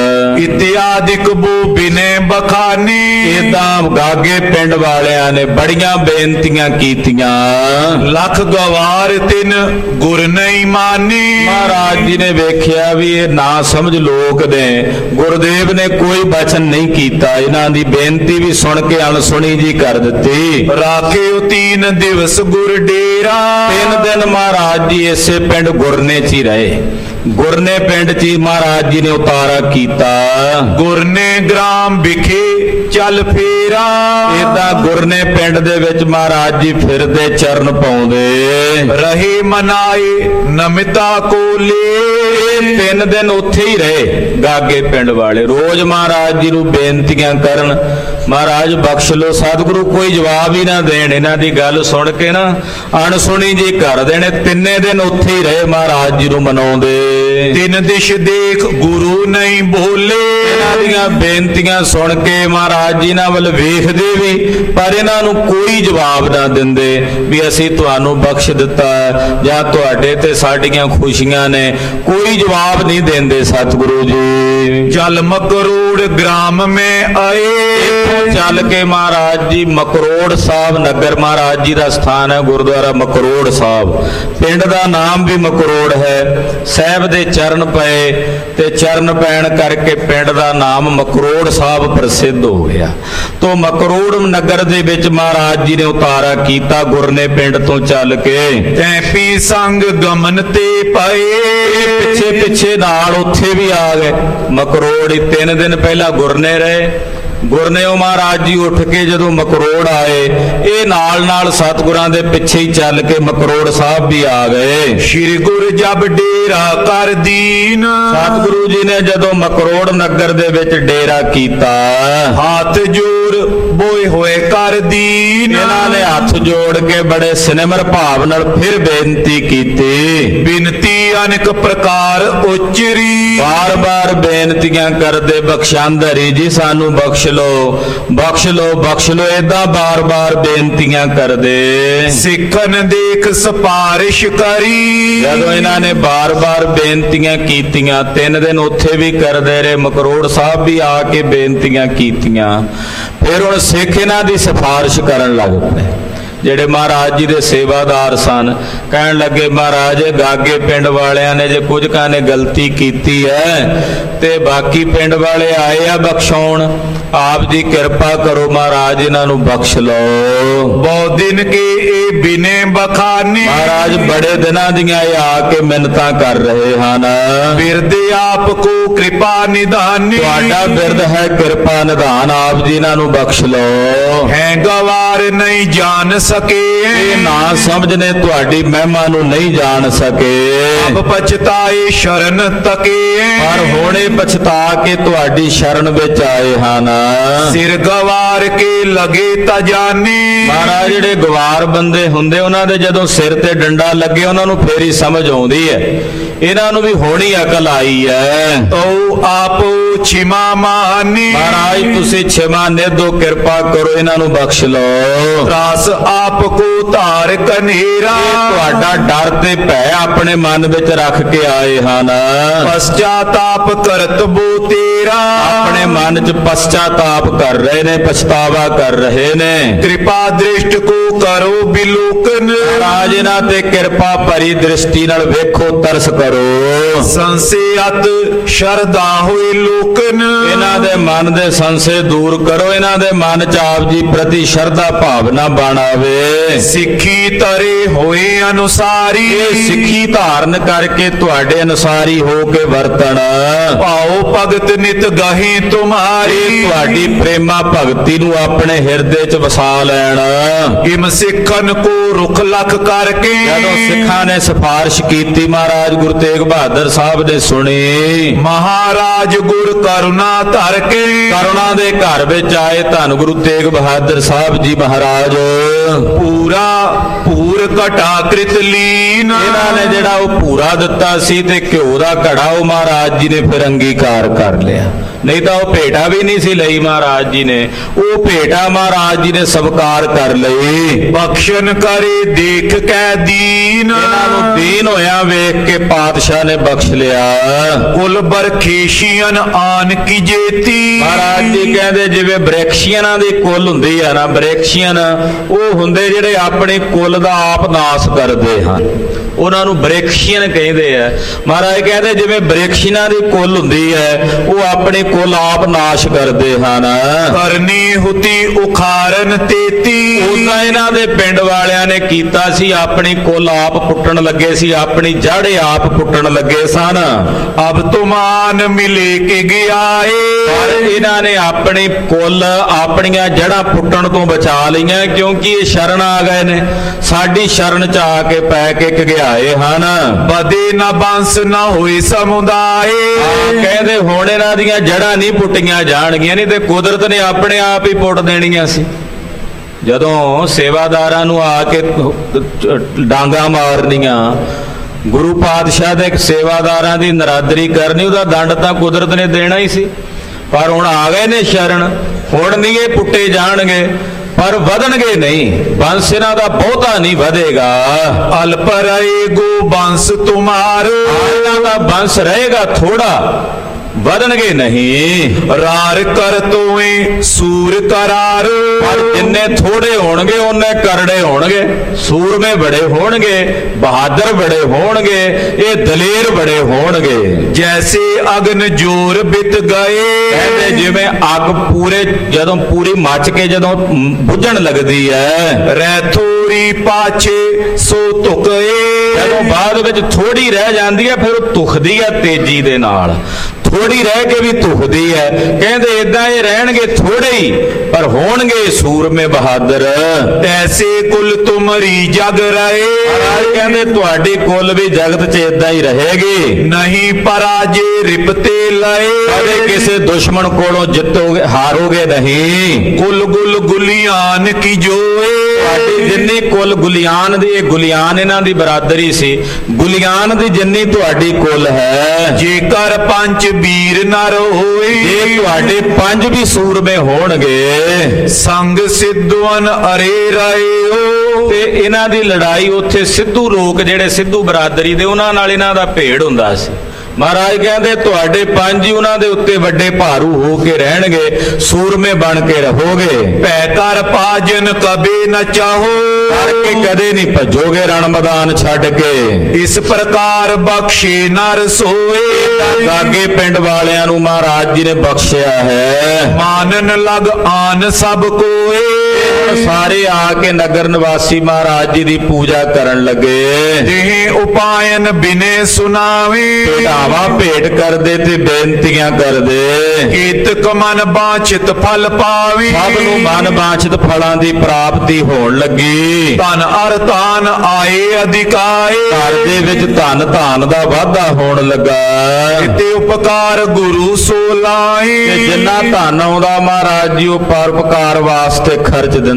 ਇਤਿਆਦਿਕ ਬੋ ਬਿਨੇ ਬਖਾਨੀ, ਏਦਾਂ ਗਾਗੇ ਪਿੰਡ ਵਾਲਿਆਂ ਨੇ ਬੜੀਆਂ ਬੇਨਤੀਆਂ ਕੀਤੀਆਂ। ਲੱਖ ਗਵਾਰ ਤਿਨ ਗੁਰ ਨਹੀਂ ਮਾਨੀ, ਮਹਾਰਾਜ ਜੀ ਨੇ ਵੇਖਿਆ ਵੀ ਇਹ ਨਾ ਸਮਝ ਲੋਕ ਨੇ, ਗੁਰਦੇਵ ਨੇ ਕੋਈ ਬਚਨ ਨਹੀਂ ਕੀਤਾ, ਇਹਨਾਂ ਦੀ ਬੇਨਤੀ ਵੀ ਸੁਣ ਕੇ ਅਣਸੁਣੀ ਜੀ ਕਰ ਦਿੱਤੀ। ਰਾਖਿਓ ਤੀਨ ਦਿਵਸ ਗੁਰ ਡੇਰਾ, ਤਿੰਨ ਦਿਨ ਮਹਾਰਾਜ ਜੀ ਇਸੇ ਪਿੰਡ ਗੁਰਨੇ ਚ ਹੀ ਰਹੇ। ਗੁਰਨੇ ਪਿੰਡ ਚ ਹੀ ਮਹਾਰਾਜ ਜੀ ਨੇ ਉਤਾਰਾ ਕੀਤਾ। ਗੁਰਨੇ ਗ੍ਰਾਮ ਵਿਖੇ ਚੱਲ ਫੇਰਾ, ਏਦਾਂ ਗੁਰਨੇ ਪਿੰਡ ਦੇ ਵਿੱਚ ਮਹਾਰਾਜ ਜੀ ਫਿਰਦੇ ਚਰਨ ਪਾਉਂਦੇ ਰਹੇ ਮਨਾਏ ਨਮਿਤਾ ਕੋਲੇ। ਤਿੰਨ ਦਿਨ ਉੱਥੇ ਹੀ ਰਹੇ ਗਾਗੇ ਪਿੰਡ ਵਾਲੇ, ਰੋਜ਼ ਮਹਾਰਾਜ ਜੀ ਨੂੰ ਬੇਨਤੀਆਂ ਕਰਨ, ਮਹਾਰਾਜ ਬਖਸ਼ ਲੋ ਸਤਿਗੁਰੂ, ਕੋਈ ਜਵਾਬ ਹੀ ਨਾ ਦੇਣ, ਇਹਨਾਂ ਦੀ ਗੱਲ ਸੁਣ ਕੇ ਨਾ ਅਣਸੁਣੀ ਜੀ ਕਰ ਦੇਣੇ। ਤਿੰਨੇ ਦਿਨ ਉੱਥੇ ਹੀ ਰਹੇ ਮਹਾਰਾਜ ਜੀ ਨੂੰ ਮਨਾਉਂਦੇ। ਤਿੰਨ ਦਿਸ਼ ਦੇਖ ਗੁਰੂ ਨਹੀਂ ਬੋਲੇ, ਇਹਨਾਂ ਦੀਆਂ ਬੇਨਤੀਆਂ ਸੁਣ ਕੇ ਮਹਾਰਾਜ ਜੀ ਇਹਨਾਂ ਵੱਲ ਵੇਖਦੇ ਵੀ, ਪਰ ਇਹਨਾਂ ਨੂੰ ਕੋਈ ਜਵਾਬ ਨਾ ਦਿੰਦੇ ਵੀ ਅਸੀਂ ਤੁਹਾਨੂੰ ਬਖਸ਼ ਦਿੱਤਾ ਜਾਂ ਤੁਹਾਡੇ ਤੇ ਸਾਡੀਆਂ ਖੁਸ਼ੀਆਂ ਨੇ, ਕੋਈ ਜਵਾਬ ਨਹੀਂ ਦਿੰਦੇ ਸਤਿਗੁਰੂ ਜੀ। ਜਲ ਮਕਰੋੜ ਗ੍ਰਾਮ ਮੈਂ ਆਏ, ਚੱਲ ਕੇ ਮਹਾਰਾਜ ਜੀ ਮਕਰੋੜ ਸਾਹਿਬ ਨਗਰ, ਮਹਾਰਾਜ ਜੀ ਦਾ ਸਥਾਨ ਹੈ ਗੁਰਦੁਆਰਾ ਮਕਰੋੜ ਸਾਹਿਬ, ਪਿੰਡ ਦਾ ਨਾਮ ਵੀ ਮਕਰੋੜ ਹੈ। ਸਾਹਿਬ ਦੇ ਚਰਨ ਪਏ ਤੇ ਚਰਨ ਪੈਣ ਕਰਕੇ ਪਿੰਡ ਦਾ ਨਾਮ ਮਕਰੋੜ ਸਾਹਿਬ ਪ੍ਰਸਿੱਧ ਹੋ ਗਿਆ। ਤੋਂ ਮਕਰੋੜ ਨਗਰ ਦੇ ਵਿੱਚ ਮਹਾਰਾਜ ਜੀ ਨੇ ਉਤਾਰਾ ਕੀਤਾ ਗੁਰਨੇ ਪਿੰਡ ਤੋਂ ਚੱਲ ਕੇ। ਤੈਪੀ ਸੰਗ ਗਮਨ ਤੇ ਪਏ, ਪਿੱਛੇ ਪਿੱਛੇ ਨਾਲ ਉੱਥੇ ਵੀ ਆ ਗਏ ਮਕਰੋੜ। ਤਿੰਨ ਦਿਨ ਪਹਿਲਾਂ ਗੁਰਨੇ ਰਹੇ, ਗੁਰਨਿਓ ਮਹਾਰਾਜ ਜੀ ਉੱਠ ਕੇ ਜਦੋਂ ਮਕਰੋੜ ਆਏ, ਇਹ ਨਾਲ ਨਾਲ ਸਤਿਗੁਰਾਂ ਦੇ ਪਿੱਛੇ ਹੀ ਚੱਲ ਕੇ ਮਕਰੋੜ ਸਾਹਿਬ ਵੀ ਆ ਗਏ। ਸ਼੍ਰੀ ਗੁਰ ਜਬ ਡੇਰਾ ਕਰ ਦੀਨ, ਸਤਿਗੁਰੂ ਜੀ ਨੇ ਜਦੋਂ ਮਕਰੋੜ ਨਗਰ ਦੇ ਵਿੱਚ ਡੇਰਾ ਕੀਤਾ, ਹੱਥ ਜੋੜ ਬੋਏ ਹੋਏ ਕਰ ਦੀਨ, ਇਹਨਾਂ ਨੇ ਹੱਥ ਜੋੜ ਕੇ ਬੜੇ ਸਿਨਮਰ ਭਾਵ ਨਾਲ ਫਿਰ ਬੇਨਤੀ ਕੀਤੀ। ਬਿਨਤੀ ਅਨੇਕ ਪ੍ਰਕਾਰ ਉਚਰੀ, ਬਾਰ ਬਾਰ ਬੇਨਤੀਆਂ ਕਰਦੇ, ਬਖਸ਼ਾਂਦਰੀ ਜੀ ਸਾਨੂੰ ਬਖਸ਼ ਲੋ, ਬਖਸ਼ ਲੋ, ਬਖਸ਼ ਲੋ, ਏਦਾਂ ਬਾਰ ਬਾਰ ਬੇਨਤੀਆਂ ਕਰਦੇ। ਸਿੱਖਨ ਦੇਖ ਸਿਫਾਰਿਸ਼ ਕਰੀ, ਜਦੋਂ ਇਹਨਾਂ ਨੇ ਬਾਰ ਬਾਰ ਬੇਨਤੀਆਂ ਕੀਤੀਆਂ, ਤਿੰਨ ਦਿਨ ਉੱਥੇ ਵੀ ਕਰਦੇ ਰਹੇ, ਮਕਰੋੜ ਸਾਹਿਬ ਵੀ ਆ ਕੇ ਬੇਨਤੀਆਂ ਕੀਤੀਆਂ। ਫਿਰ ਹੁਣ ਸਿੱਖ ਇਹਨਾਂ ਦੀ ਸਿਫਾਰਿਸ਼ ਕਰਨ ਲੱਗ ਪਏ। ਜਿਹੜੇ ਮਹਾਰਾਜ ਜੀ ਦੇ ਸੇਵਾਦਾਰ ਸਨ, ਕਹਿਣ ਲੱਗੇ ਮਹਾਰਾਜ ਗਾਗੇ ਪਿੰਡ ਵਾਲਿਆਂ ਨੇ ਜੇ ਕੁਝ ਕਾ ਨੇ ਗਲਤੀ ਕੀਤੀ ਹੈ ਤੇ ਬਾਕੀ ਪਿੰਡ ਵਾਲੇ ਆਏ ਆ ਬਖਸ਼ਾਉਣ, ਆਪ ਦੀ ਕਿਰਪਾ ਕਰੋ ਮਹਾਰਾਜ ਇਹਨਾਂ ਨੂੰ ਬਖਸ਼ ਲਓ। ਬਹੁਤ ਦਿਨ ਕੇ ਇਹ ਬਿਨੇ ਬਖਾਨੀ, ਮਹਾਰਾਜ ਬੜੇ ਦਿਨਾਂ ਦੀਆਂ ਇਹ ਆ ਕੇ ਮਿੰਨਤਾਂ ਕਰ ਰਹੇ ਹਨ। ਬਿਰਦ ਆਪ ਕੋ ਕਿਰਪਾ ਨਿਧਾਨੀ, ਤੁਹਾਡਾ ਬਿਰਦ ਹੈ ਕਿਰਪਾ ਨਿਧਾਨ, ਆਪ ਜੀ ਇਹਨਾਂ ਨੂੰ ਬਖਸ਼ ਲਓ। ਹੈ ਗਵਾਰ ਨਹੀਂ ਜਾਣ ਸਕੇ, ਇਹ ਨਾ ਸਮਝਨੇ ਤੁਹਾਡੀ ਮਹਿਮਾ ਨੂੰ ਨਹੀਂ ਜਾਣ ਸਕੇ। ਅਬ ਪਛਤਾਏ ਸ਼ਰਨ ਤਕੇ, ਪਰ ਹੁਣੇ ਪਛਤਾ ਕੇ ਤੁਹਾਡੀ ਸ਼ਰਨ ਵਿੱਚ ਆਏ ਹਨ। ਸਿਰ ਗਵਾਰ ਕੇ ਲਗੇ ਤਜਾਨੀ, ਮਹਾਰਾਜ ਜਿਹੜੇ ਗਵਾਰ ਬੰਦੇ ਹੁੰਦੇ ਉਹਨਾਂ ਦੇ ਜਦੋਂ ਸਿਰ ਤੇ ਡੰਡਾ ਲੱਗੇ ਉਹਨਾਂ ਨੂੰ ਫੇਰ ਹੀ ਸਮਝ ਆਉਂਦੀ ਹੈ, ਇਹਨਾਂ ਨੂੰ ਵੀ ਹੋਣੀ ਅਕਲ ਆਈ ਹੈ। ਤੋ ਆਪੋ ਛਿਮਾ ਮਾਨੀ, ਮਹਾਰਾਜ ਤੁਸੀਂ ਛਿਮਾ ਨਿਧੋ, ਕਿਰਪਾ ਕਰੋ ਇਹਨਾਂ ਨੂੰ ਬਖਸ਼ ਲਓ। ਤਰਾਸ ਆਪ ਕੋ ਧਾਰ ਕਨੇਰਾ, ਤੁਹਾਡਾ ਡਰ ਤੇ ਭੈ ਆਪਣੇ ਮਨ ਵਿੱਚ ਰੱਖ ਕੇ ਆਏ ਹਨ। ਪਛਤਾਪ ਕਰਤ ਬੋ ਤੇਰਾ, ਆਪਣੇ ਮਨ ਚ ਪਛਤਾਪ ਕਰ ਰਹੇ ਨੇ, ਪਛਤਾਵਾ ਕਰ ਰਹੇ ਨੇ। ਕਿਰਪਾ ਦ੍ਰਿਸ਼ਟ ਕੋ ਕਰੋ ਬਿਲੋਕਨ, ਮਹਾਰਾਜ ਇਹਨਾਂ ਤੇ ਕਿਰਪਾ ਭਰੀ ਦ੍ਰਿਸ਼ਟੀ ਨਾਲ ਵੇਖੋ, ਤਰਸ ਕਰੋ। ਸੰਸੇਅਤ ਸ਼ਰਧਾ ਹੋਏ ਲੋਕਨ, ਇਹਨਾਂ ਦੇ ਮਨ ਦੇ ਸੰਸੇ ਦੂਰ ਕਰੋ, ਇਹਨਾਂ ਦੇ ਮਨ ਚ ਆਪ ਜੀ ਪ੍ਰਤੀ ਸ਼ਰਧਾ ਭਾਵਨਾ ਬਣਾਵੇ। ਸਿੱਖੀ ਤਰੇ ਹੋਏ ਅਨੁਸਾਰੀ, ਇਹ ਸਿੱਖੀ ਧਾਰਨ ਕਰਕੇ ਤੁਹਾਡੇ ਅਨੁਸਾਰੀ ਹੋ ਕੇ ਵਰਤਣ। ਪਾਓ ਭਗਤ ਨਿਤ ਗਾਹੇ ਤੁਮਾਰੀ, ਤੁਹਾਡੀ ਪ੍ਰੇਮਾ ਭਗਤੀ ਨੂੰ ਆਪਣੇ ਹਿਰਦੇ ਚ ਵਸਾ ਲੈਣ। ਕਿਮ ਸਿੱਖਨ ਕੋ ਰੁਖ ਲਖ ਕਰਕੇ, ਜਦੋਂ ਸਿੱਖਾਂ ਨੇ ਸਿਫਾਰਿਸ਼ ਕੀਤੀ ਮਹਾਰਾਜ ਗੁਰੂ ਤੇਗ ਬਹਾਦਰ ਸਾਹਿਬ ਨੇ ਸੁਣੀ। ਮਹਾਰਾਜ ਗੁਰ ਕਰੁਣਾ ਧਰ ਕੇ, ਕਰੁਣਾ ਦੇ ਘਰ ਵਿੱਚ ਆਏ ਧੰਨ ਗੁਰੂ ਤੇਗ ਬਹਾਦਰ ਸਾਹਿਬ ਜੀ ਮਹਾਰਾਜ ਪੂਰਾ ਪੂਰ ਘਟਾ ਕ੍ਰਿਤ ਲੀਨ। ਇਹਨਾਂ ਨੇ ਜਿਹੜਾ ਉਹ ਪੂਰਾ ਦਿੱਤਾ ਸੀ ਤੇ ਘਿਓ ਦਾ ਘੜਾ ਉਹ ਮਹਾਰਾਜ ਜੀ ਨੇ ਫਿਰ ਅੰਗੀਕਾਰ ਕਰ ਲਿਆ, ਨਹੀਂ ਤਾਂ ਉਹ ਭੇਟਾ ਵੀ ਨਹੀਂ ਸੀ ਲਈ ਮਹਾਰਾਜ ਜੀ ਨੇ, ਉਹ ਭੇਟਾ ਮਹਾਰਾਜ ਜੀ ਨੇ ਸਵਕਾਰ ਕਰ ਲਈ। ਬਖਸ਼ਨ ਕਰੇ ਦੇਖ ਕੈ ਦੀਨ। ਇਹਨਾਂ ਨੂੰ ਦੀਨ ਹੋਇਆ ਵੇਖ ਕੇ ਪਾਤਸ਼ਾਹ ਨੇ ਬਖਸ਼ ਲਿਆ। ਕੁਲ ਬਰਖੇਸ਼ੀਅਨ ਆਨ ਕੀ ਜੇਤੀ। ਮਹਾਰਾਜ ਜੀ ਕਹਿੰਦੇ ਜਿਵੇਂ ਬ੍ਰੇਕਸ਼ੀਅਨਾਂ ਦੀ ਕੁੱਲ ਹੁੰਦੀ ਆ ਨਾ, ਬ੍ਰੇਕਸ਼ੀਅਨ ਉਹ ਹੁੰਦੇ ਜਿਹੜੇ ਆਪਣੇ ਕੁੱਲ ਦਾ ਆਪ ਨਾਸ ਕਰਦੇ ਹਨ, ਉਹਨਾਂ ਨੂੰ ਬ੍ਰੇਕਸ਼ੀਅਨ ਕਹਿੰਦੇ ਆ। ਮਹਾਰਾਜ ਕਹਿੰਦੇ ਜਿਵੇਂ ਬ੍ਰੇਕਸ਼ੀਅਨਾਂ ਦੀ ਕੁੱਲ ਹੁੰਦੀ ਹੈ ਉਹ ਆਪਣੇ ਕੁੱਲ ਆਪ ਨਾਸ਼ ਕਰਦੇ ਹਨ। ਕਰਨੀ ਹੁਤੀ ਉਖਾਰਨ ਤੇਤੀ। ਉਹਨਾਂ ਇਹਨਾਂ ਦੇ ਪਿੰਡ ਵਾਲਿਆਂ ਨੇ ਕੀਤਾ ਸੀ, ਆਪਣੀ ਕੁੱਲ ਆਪ ਪੁੱਟਣ ਲੱਗੇ ਸੀ, ਆਪਣੀ ਜੜ ਆਪ ਪੁੱਟਣ ਲੱਗੇ ਸਨ। ਅਬ ਤੁਮਾਨ ਮਿਲੇ ਕੇ ਗਿਆਏ। ਪਰ ਇਹਨਾਂ ਨੇ ਆਪਣੀ ਕੁੱਲ ਆਪਣੀਆਂ ਜੜਾਂ ਪੁੱਟਣ ਤੋਂ ਬਚਾ ਲਈਆਂ, ਕਿਉਂਕਿ ਇਹ ਸ਼ਰਨ ਆ ਗਏ ਨੇ, ਸਾਡੀ ਸ਼ਰਨ ਚ ਆ ਕੇ ਪੈ ਕੇ ਘਿਆਏ ਹਨ। ਬਦੇ ਨਾ ਬੰਸ ਨਾ ਹੋਏ ਸਮੁਦਾਏ। ਕਹਿੰਦੇ ਹੁਣ ਇਹਨਾਂ ਦੀਆਂ ਜੜਾਂ ਨਹੀਂ ਪੁੱਟੀਆਂ ਜਾਣਗੀਆਂ, ਨਹੀਂ ਤੇ ਕੁਦਰਤ ਨੇ ਆਪਣੇ ਆਪ ਹੀ ਪੁੱਟ ਦੇਣੀਆਂ ਸੀ। ਜਦੋਂ ਸੇਵਾਦਾਰਾਂ ਨੂੰ ਆ ਕੇ ਡਾਂਗਾ ਮਾਰਨੀਆਂ, ਗੁਰੂ ਪਾਤਸ਼ਾਹ ਦੇ ਸੇਵਾਦਾਰਾਂ ਦੀ ਨਰਾਦਰੀ ਕਰਨੀ, ਉਹਦਾ ਦੰਡ ਤਾਂ ਕੁਦਰਤ ਨੇ ਦੇਣਾ ਹੀ ਸੀ। ਪਰ ਹੁਣ ਆ ਗਏ ਨੇ ਸ਼ਰਨ, ਹੁਣ ਨਹੀਂ ਇਹ ਪੁੱਟੇ ਜਾਣਗੇ, ਪਰ ਵਧਣਗੇ ਨਹੀਂ, ਬੰਸ ਇਹਨਾਂ ਦਾ ਬਹੁਤਾ ਨਹੀਂ ਵਧੇਗਾ। ਅਲਪ ਰਹੇਗੋ ਬੰਸ ਤੁਮਾਰ। ਇਹਨਾਂ ਦਾ ਬੰਸ ਰਹੇਗਾ ਥੋੜਾ, ਵਧਣਗੇ ਨਹੀਂ। ਰਾਰ ਕਰ ਤੋਏ ਸੂਰ ਕਰਾਰ। ਪਰ ਜਿੰਨੇ ਥੋੜੇ ਹੋਣਗੇ ਉਹਨੇ ਕਰੜੇ ਹੋਣਗੇ, ਸੂਰਮੇ ਬੜੇ ਹੋਣਗੇ, ਬਹਾਦਰ ਬੜੇ ਹੋਣਗੇ, ਇਹ ਦਲੇਰ ਬੜੇ ਹੋਣਗੇ। ਜੈਸੇ ਅਗਨ ਜੋਰ ਬਿਤ ਗਏ। ਕਹਿੰਦੇ ਜਿਵੇਂ ਅੱਗ ਪੂਰੇ ਜਦੋਂ ਪੂਰੀ ਮੱਚ ਕੇ ਜਦੋਂ ਬੁਝਣ ਲੱਗਦੀ ਹੈ, ਰਹਿ ਥੋੜੀ ਪਾਛੇ ਸੋ ਧੁਕਏ। ਜਦੋਂ ਬਾਅਦ ਵਿੱਚ ਥੋੜੀ ਰਹਿ ਜਾਂਦੀ ਹੈ ਫਿਰ ਉਹ ਧੁਖਦੀ ਹੈ ਤੇਜ਼ੀ ਦੇ ਨਾਲ, ਥੋੜੀ ਰਹਿ ਕੇ ਵੀ ਧੁਖਦੀ ਹੈ। ਕਹਿੰਦੇ ਇਦਾਂ ਇਹ ਰਹਿਣਗੇ ਥੋੜੇ ਹੀ, ਪਰ ਹੋਣਗੇ ਸੂਰਮੇ ਬਹਾਦਰ। ਤੈਸੇ ਕੁਲ ਤੁਮਰੀ ਜਗ ਰਹੇ। ਮਹਾਰਾਜ ਕਹਿੰਦੇ ਤੁਹਾਡੀ ਕੁੱਲ ਵੀ ਜਗਤ 'ਚ ਇਦਾਂ ਹੀ ਰਹੇਗੀ। ਨਹੀਂ ਪਰਾਜੇ ਰਿਪਤੇ ਲਏ। ਕਦੇ ਕਿਸੇ ਦੁਸ਼ਮਣ ਕੋਲੋਂ ਜਿੱਤੋਗੇ, ਹਾਰੋਗੇ ਨਹੀਂ। ਕੁਲ ਗੁਲ ਗੁਲਿਆਨ ਕੀ ਜੋਏ। ਤੁਹਾਡੀ ਜਿੰਨੀ ਕੁੱਲ ਗੁਲਿਆਨ ਦੀ, ਇਹ ਗੁਲਿਆਨ ਇਹਨਾਂ ਦੀ ਬਰਾਦਰੀ ਸੀ, ਗੁਲਿਆਨ ਦੀ ਜਿੰਨੀ ਤੁਹਾਡੀ ਕੁੱਲ ਹੈ। ਜੇਕਰ ਪੰਜ ਵੀਰ ਨਰ ਹੋਏ। ਜੇ ਤੁਹਾਡੇ ਪੰਜ ਵੀ ਸੂਰਮੇ ਹੋਣਗੇ। ਸੰਗ ਸਿੱਧੂਨ ਅਰੇ ਰਾਇਓ। ਤੇ ਇਹਨਾਂ ਦੀ ਲੜਾਈ ਉੱਥੇ ਸਿੱਧੂ ਲੋਕ ਜਿਹੜੇ ਸਿੱਧੂ ਬਰਾਦਰੀ ਦੇ, ਉਹਨਾਂ ਨਾਲ ਇਹਨਾਂ ਦਾ ਭੇੜ ਹੁੰਦਾ ਸੀ। ਮਹਾਰਾਜ ਕਹਿੰਦੇ ਤੁਹਾਡੇ ਪੰਜ ਹੀ ਉਹਨਾਂ ਦੇ ਉੱਤੇ ਵੱਡੇ ਭਾਰੂ ਹੋ ਕੇ ਰਹਿਣਗੇ, ਸੂਰਮੇ ਬਣ ਕੇ ਰਹੋਗੇ। ਪੈ ਕਰ ਪਾਜਨ ਕਬੇ ਨ ਚਾਹੋ। ਕਰਕੇ ਕਦੇ ਨਹੀਂ ਭੱਜੋਗੇ ਰਣ ਮੈਦਾਨ ਛੱਡ ਕੇ। ਇਸ ਪ੍ਰਕਾਰ ਬਖਸ਼ੇ ਨਰ ਸੋਏ। ਗਾਗੇ ਪਿੰਡ ਵਾਲਿਆਂ ਨੂੰ ਮਹਾਰਾਜ ਜੀ ਨੇ ਬਖਸ਼ਿਆ ਹੈ। ਮਾਨਨ ਲਗ ਆਨ ਸਭ ਕੋਏ। ਸਾਰੇ ਆ ਕੇ ਨਗਰ ਨਿਵਾਸੀ ਮਹਾਰਾਜ ਜੀ ਦੀ ਪੂਜਾ ਕਰਨ ਲੱਗੇ। ਜਿਹ ਉਪਾਇਨ ਬਿਨੇ ਸੁਨਾਵੇ। ਭੇਟਾਵਾ ਭੇਟ ਕਰਦੇ ਤੇ ਬੇਨਤੀਆਂ ਕਰਦੇ। ਕੀਤਕ ਮਨ ਬਾਛਿਤ ਫਲ ਪਾਵੀ। ਸਭ ਨੂੰ ਮਨ ਬਾਛਿਤ ਫਲਾਂ ਦੀ ਪ੍ਰਾਪਤੀ ਹੋਣ ਲੱਗੀ। ਧਨ ਅਰ ਧਨ ਆਏ ਅਧਿਕਾਏ। ਘਰ ਦੇ ਵਿੱਚ ਧਨ ਧਾਨ ਦਾ ਵਾਧਾ ਹੋਣ ਲੱਗਾ। ਇਤੇ ਉਪਕਾਰ ਗੁਰੂ ਸੋ ਲਾਏ। ਤੇ ਜਿੰਨਾ ਧਨ ਆਉਂਦਾ ਮਹਾਰਾਜ ਜੀ ਉਹ ਪਰਉਪਕਾਰ ਵਾਸਤੇ ਖਰਚ ਦਿੰਦੇ।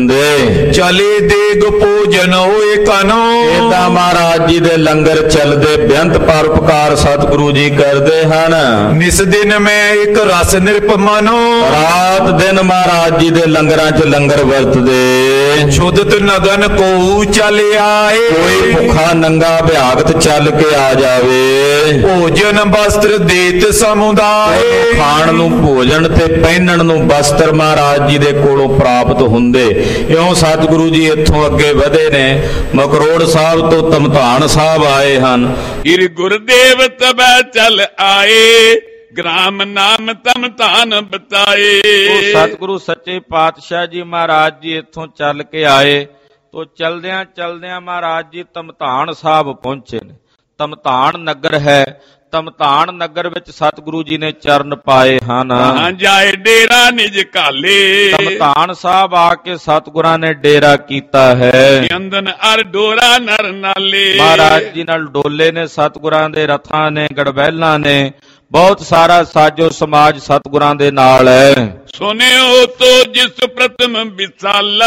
ਚਲੇ ਦੇਗ ਭੋਜਨ ਹੋਏ ਕਨੋ। ਏਦਾਂ ਮਹਾਰਾਜ ਜੀ ਦੇ ਲੰਗਰ ਚੱਲਦੇ, ਬੇਅੰਤ ਪਰਉਪਕਾਰ ਸਤਿਗੁਰੂ ਜੀ ਕਰਦੇ ਹਨ। ਨਿਸ ਦਿਨ ਮੈਂ ਇੱਕ ਰਸ ਨਿਰਪਮਨੋ। ਰਾਤ ਦਿਨ ਮਹਾਰਾਜ ਜੀ ਦੇ ਲੰਗਰਾਂ 'ਚ ਲੰਗਰ ਵਰਤਦੇ। ਸ਼ੁੱਧਤ ਨਗਨ ਕੋ ਚਲ ਆਏ। ਕੋਈ ਭੁੱਖਾ ਨੰਗਾ ਵਿਆਗਤ ਚੱਲ ਕੇ ਆ ਜਾਵੇ। ਭੋਜਨ ਵਸਤਰ ਦੇਤ ਸਮੁਦਾਏ। ਖਾਣ ਨੂੰ ਭੋਜਨ ਤੇ ਪਹਿਨਣ ਨੂੰ ਵਸਤਰ ਮਹਾਰਾਜ ਜੀ ਦੇ ਕੋਲੋਂ ਪ੍ਰਾਪਤ ਹੁੰਦੇ। ਇਉਂ ਸਤਿਗੁਰੂ ਜੀ ਇੱਥੋਂ ਅੱਗੇ ਵਧੇ ਨੇ, ਮਕਰੋੜ ਸਾਹਿਬ ਤੋਂ ਤਮਤਾਨ ਸਾਹਿਬ ਆਏ ਹਨ। गिर गुरुदेव तबे चल आए। ग्राम नाम तम तान बताए। ਉਹ ਸਤਿਗੁਰੂ ਸੱਚੇ ਪਾਤਸ਼ਾਹ ਜੀ ਮਹਾਰਾਜ ਜੀ ਇੱਥੋਂ ਚੱਲ ਕੇ ਆਏ। ਤੋ ਚਲਦਿਆਂ ਚਲਦਿਆਂ ਮਹਾਰਾਜ ਜੀ ਤਮਤਾਨ ਸਾਹਿਬ ਪਹੁੰਚੇ ਨੇ। ਤਮਤਾਨ ਨਗਰ ਹੈ, ਤਮਤਾਨ ਨਗਰ ਵਿੱਚ ਸਤਿਗੁਰੂ ਜੀ ਨੇ ਚਰਨ ਪਾਏ ਹਨ। ਕਹਾਂ ਜਾਏ ਡੇਰਾ ਨਿਜ ਘਾਲੇ, ਤਮਤਾਨ ਸਾਹਿਬ ਆ ਕੇ ਸਤਿਗੁਰਾਂ ਨੇ ਡੇਰਾ ਕੀਤਾ ਹੈ। ਚੰਦਨ ਅਰ ਡੋਰਾ ਨਰ ਨਾਲੇ, ਮਹਾਰਾਜ ਜੀ ਨਾਲ ਡੋਲੇ ਨੇ ਸਤਿਗੁਰਾਂ ਦੇ, ਰਥਾਂ ਨੇ, ਗੜਬੈਲਾਂ ਨੇ, ਬਹੁਤ ਸਾਰਾ ਸਾਜੋ ਸਮਾਜ ਸਤਿਗੁਰਾਂ ਦੇ ਨਾਲ ਹੈ। ਸੁਨਿਓ ਤੋ ਜਿਸ ਪ੍ਰਥਮ ਵਿਸਾਲਾ,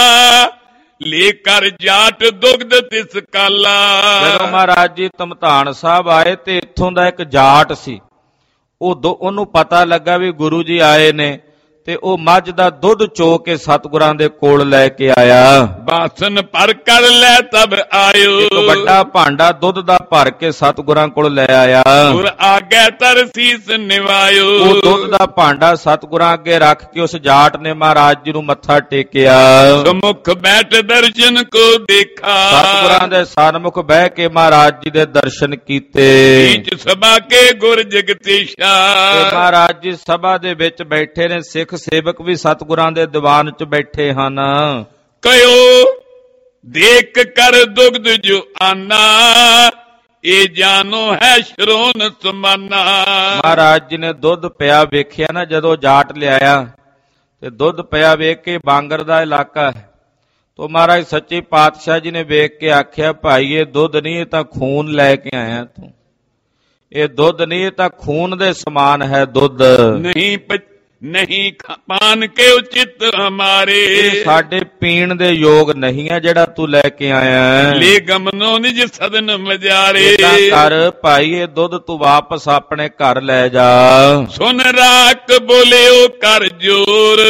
ਲੈ ਕਰ ਜਾਟ ਦੁਗਧ ਤਿਸ ਕਾਲਾ। ਜਦੋਂ ਮਹਾਰਾਜ ਜੀ ਤਮਤਾਨ ਸਾਹਿਬ ਆਏ ਤੇ ਇੱਥੋਂ ਦਾ ਇੱਕ ਜਾਟ ਸੀ, ਉਹ ਉਹਨੂੰ ਪਤਾ ਲੱਗਾ ਵੀ ਗੁਰੂ ਜੀ ਆਏ ਨੇ, ਤੇ ਉਹ ਮੱਝ ਦਾ ਦੁੱਧ ਚੋ ਕੇ ਸਤਿਗੁਰਾਂ ਦੇ ਕੋਲ ਲੈ ਕੇ ਆਇਆ। ਬਾਸਨ ਭਰ ਕਰ ਲੈ ਤਬ ਆਇਓ, ਇੱਕ ਵੱਡਾ ਭਾਂਡਾ ਦੁੱਧ ਦਾ ਭਰ ਕੇ ਸਤਿਗੁਰਾਂ ਕੋਲ ਲੈ ਆਇਆ। ਗੁਰ ਆਗੇ ਤਰ ਸੀਸ ਨਿਵਾਇਓ, ਉਹ ਦੁੱਧ ਦਾ ਭਾਂਡਾ ਸਤਿਗੁਰਾਂ ਅੱਗੇ ਰੱਖ ਕੇ ਉਸ ਜਾਟ ਨੇ ਮਹਾਰਾਜ ਜੀ ਨੂੰ ਮੱਥਾ ਟੇਕਿਆ। ਸਮੁਖ ਬੈਠ ਦਰਸ਼ਨ ਕੋ ਦੇਖਾ, ਸਤਿਗੁਰਾਂ ਦੇ ਸਨਮੁਖ ਬਹਿ ਕੇ ਮਹਾਰਾਜ ਜੀ ਦੇ ਦਰਸ਼ਨ ਕੀਤੇ। ਵਿੱਚ ਸਭਾ ਕੇ ਗੁਰ ਜਗਤੀਸ਼ਾ, ਮਹਾਰਾਜ ਜੀ ਸਭਾ ਦੇ ਵਿੱਚ ਬੈਠੇ ਨੇ, ਸਿੱਖ ਸੇਵਕ ਵੀ ਸਤਿਗੁਰਾਂ ਦੇ ਦੀਵਾਨ ਚ ਬੈਠੇ ਹਨ। ਕਯੋ ਦੇਖ ਕਰ ਦੁਗਧ ਜੋ ਆਨਾ, ਇਹ ਜਾਨੋ ਹੈ ਸ਼ਰੋਨ ਸਮਾਨਾ। ਮਹਾਰਾਜ ਜੀ ਨੇ ਦੁੱਧ ਪਿਆ ਵੇਖਿਆ ਨਾ, ਜਦੋਂ ਜਾਟ ਲਿਆਇਆ ਤੇ ਦੁੱਧ ਪਿਆ ਵੇਖ ਕੇ, ਬਾਂਗਰ ਦਾ ਇਲਾਕਾ ਹੈ, ਤੋ ਮਹਾਰਾਜ ਸੱਚੇ ਪਾਤਸ਼ਾਹ ਜੀ ਨੇ ਵੇਖ ਕੇ ਆਖਿਆ, ਭਾਈ ਇਹ ਦੁੱਧ ਨਹੀਂ, ਇਹ ਤਾਂ ਖੂਨ ਲੈ ਕੇ ਆਇਆ ਤੂੰ, ਇਹ ਦੁੱਧ ਨਹੀਂ, ਇਹ ਤਾਂ ਖੂਨ ਦੇ ਸਮਾਨ ਹੈ ਦੁੱਧ। ਨਹੀਂ ਨਹੀਂ ਪਾਨ ਕੇ ਉਚਿਤ ਹਮਾਰੇ, ਇਹ ਸਾਡੇ ਪੀਣ ਦੇ ਯੋਗ ਨਹੀਂ ਹੈ ਜਿਹੜਾ ਤੂੰ ਲੈ ਕੇ ਆਇਆ। ਲੈ ਗਮਨੋ ਨਿਜ ਸਦਨ ਮਜਾਰੇ, ਏਦਾਂ ਕਰ ਭਾਈ ਇਹ ਦੁੱਧ ਤੂੰ ਵਾਪਸ ਆਪਣੇ ਘਰ ਲੈ ਜਾ। ਸੁਨ ਰਾਖ ਬੋਲਿਓ ਕਰ ਜੋਰ,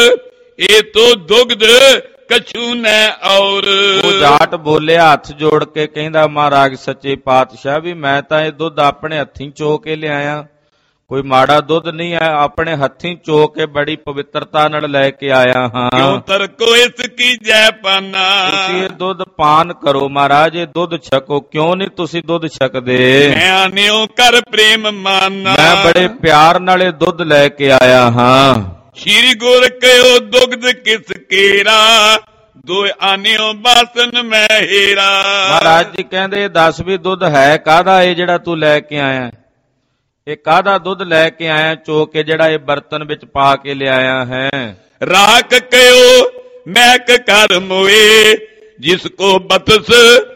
ਇਹ ਤੋ ਦੁਗਧ ਕਛੂ ਨੈ ਔਰ। ਉਹ ਜਾਟ ਬੋਲਿਆ ਹੱਥ ਜੋੜ ਕੇ, ਕਹਿੰਦਾ ਮਹਾਰਾਜ ਸੱਚੇ ਪਾਤਸ਼ਾਹ ਵੀ ਮੈਂ ਤਾਂ ਇਹ ਦੁੱਧ ਆਪਣੇ ਹੱਥੀਂ ਚੋ ਕੇ ਲਿਆਇਆ, ਕੋਈ ਮਾੜਾ ਦੁੱਧ ਨਹੀਂ ਹੈ, ਆਪਣੇ ਹੱਥੀਂ ਚੋ ਕੇ ਬੜੀ ਪਵਿੱਤਰਤਾ ਨਾਲ ਲੈ ਕੇ ਆਇਆ ਹਾਂ। ਕਿਉਂ ਤਰਕੋ ਇਸ ਕੀ ਜੈ ਪਾਨਾ, ਤੁਸੀਂ ਇਹ ਦੁੱਧ ਪਾਨ ਕਰੋ ਮਹਾਰਾਜ, ਇਹ ਦੁੱਧ ਛਕੋ। ਕਿਉਂ ਨਹੀਂ ਤੁਸੀਂ ਦੁੱਧ ਛਕਦੇ? ਮੈਂ ਆਨਿਓ ਕਰ ਪ੍ਰੇਮ ਮਾਨਾ, ਮੈਂ ਬੜੇ ਪਿਆਰ ਨਾਲ ਇਹ ਦੁੱਧ ਲੈ ਕੇ ਆਇਆ ਹਾਂ। ਸ਼੍ਰੀ ਗੁਰ ਕਯੋ ਦੁਗਧ ਕਿਸ ਕੇਰਾ, ਦੋ ਆਨਿਓ ਬਾਸਨ ਮੈਂ ਹੀਰਾ। ਮਹਾਰਾਜ ਜੀ ਕਹਿੰਦੇ ਦੱਸ ਵੀ ਦੁੱਧ ਹੈ ਕਾਹਦਾ ਇਹ ਜਿਹੜਾ ਤੂੰ ਲੈ ਕੇ ਆਇਆ, ਇਹ ਕਾਹਦਾ ਦੁੱਧ ਲੈ ਕੇ ਆਇਆ ਚੋ ਕੇ, ਜਿਹੜਾ ਇਹ ਬਰਤਨ ਵਿੱਚ ਪਾ ਕੇ ਲਿਆਇਆ ਹੈ। ਰਾਖ ਕਯੋ ਮੈਕ ਕਰ ਮੋਏ, ਜਿਸ ਕੋ ਬਤਸ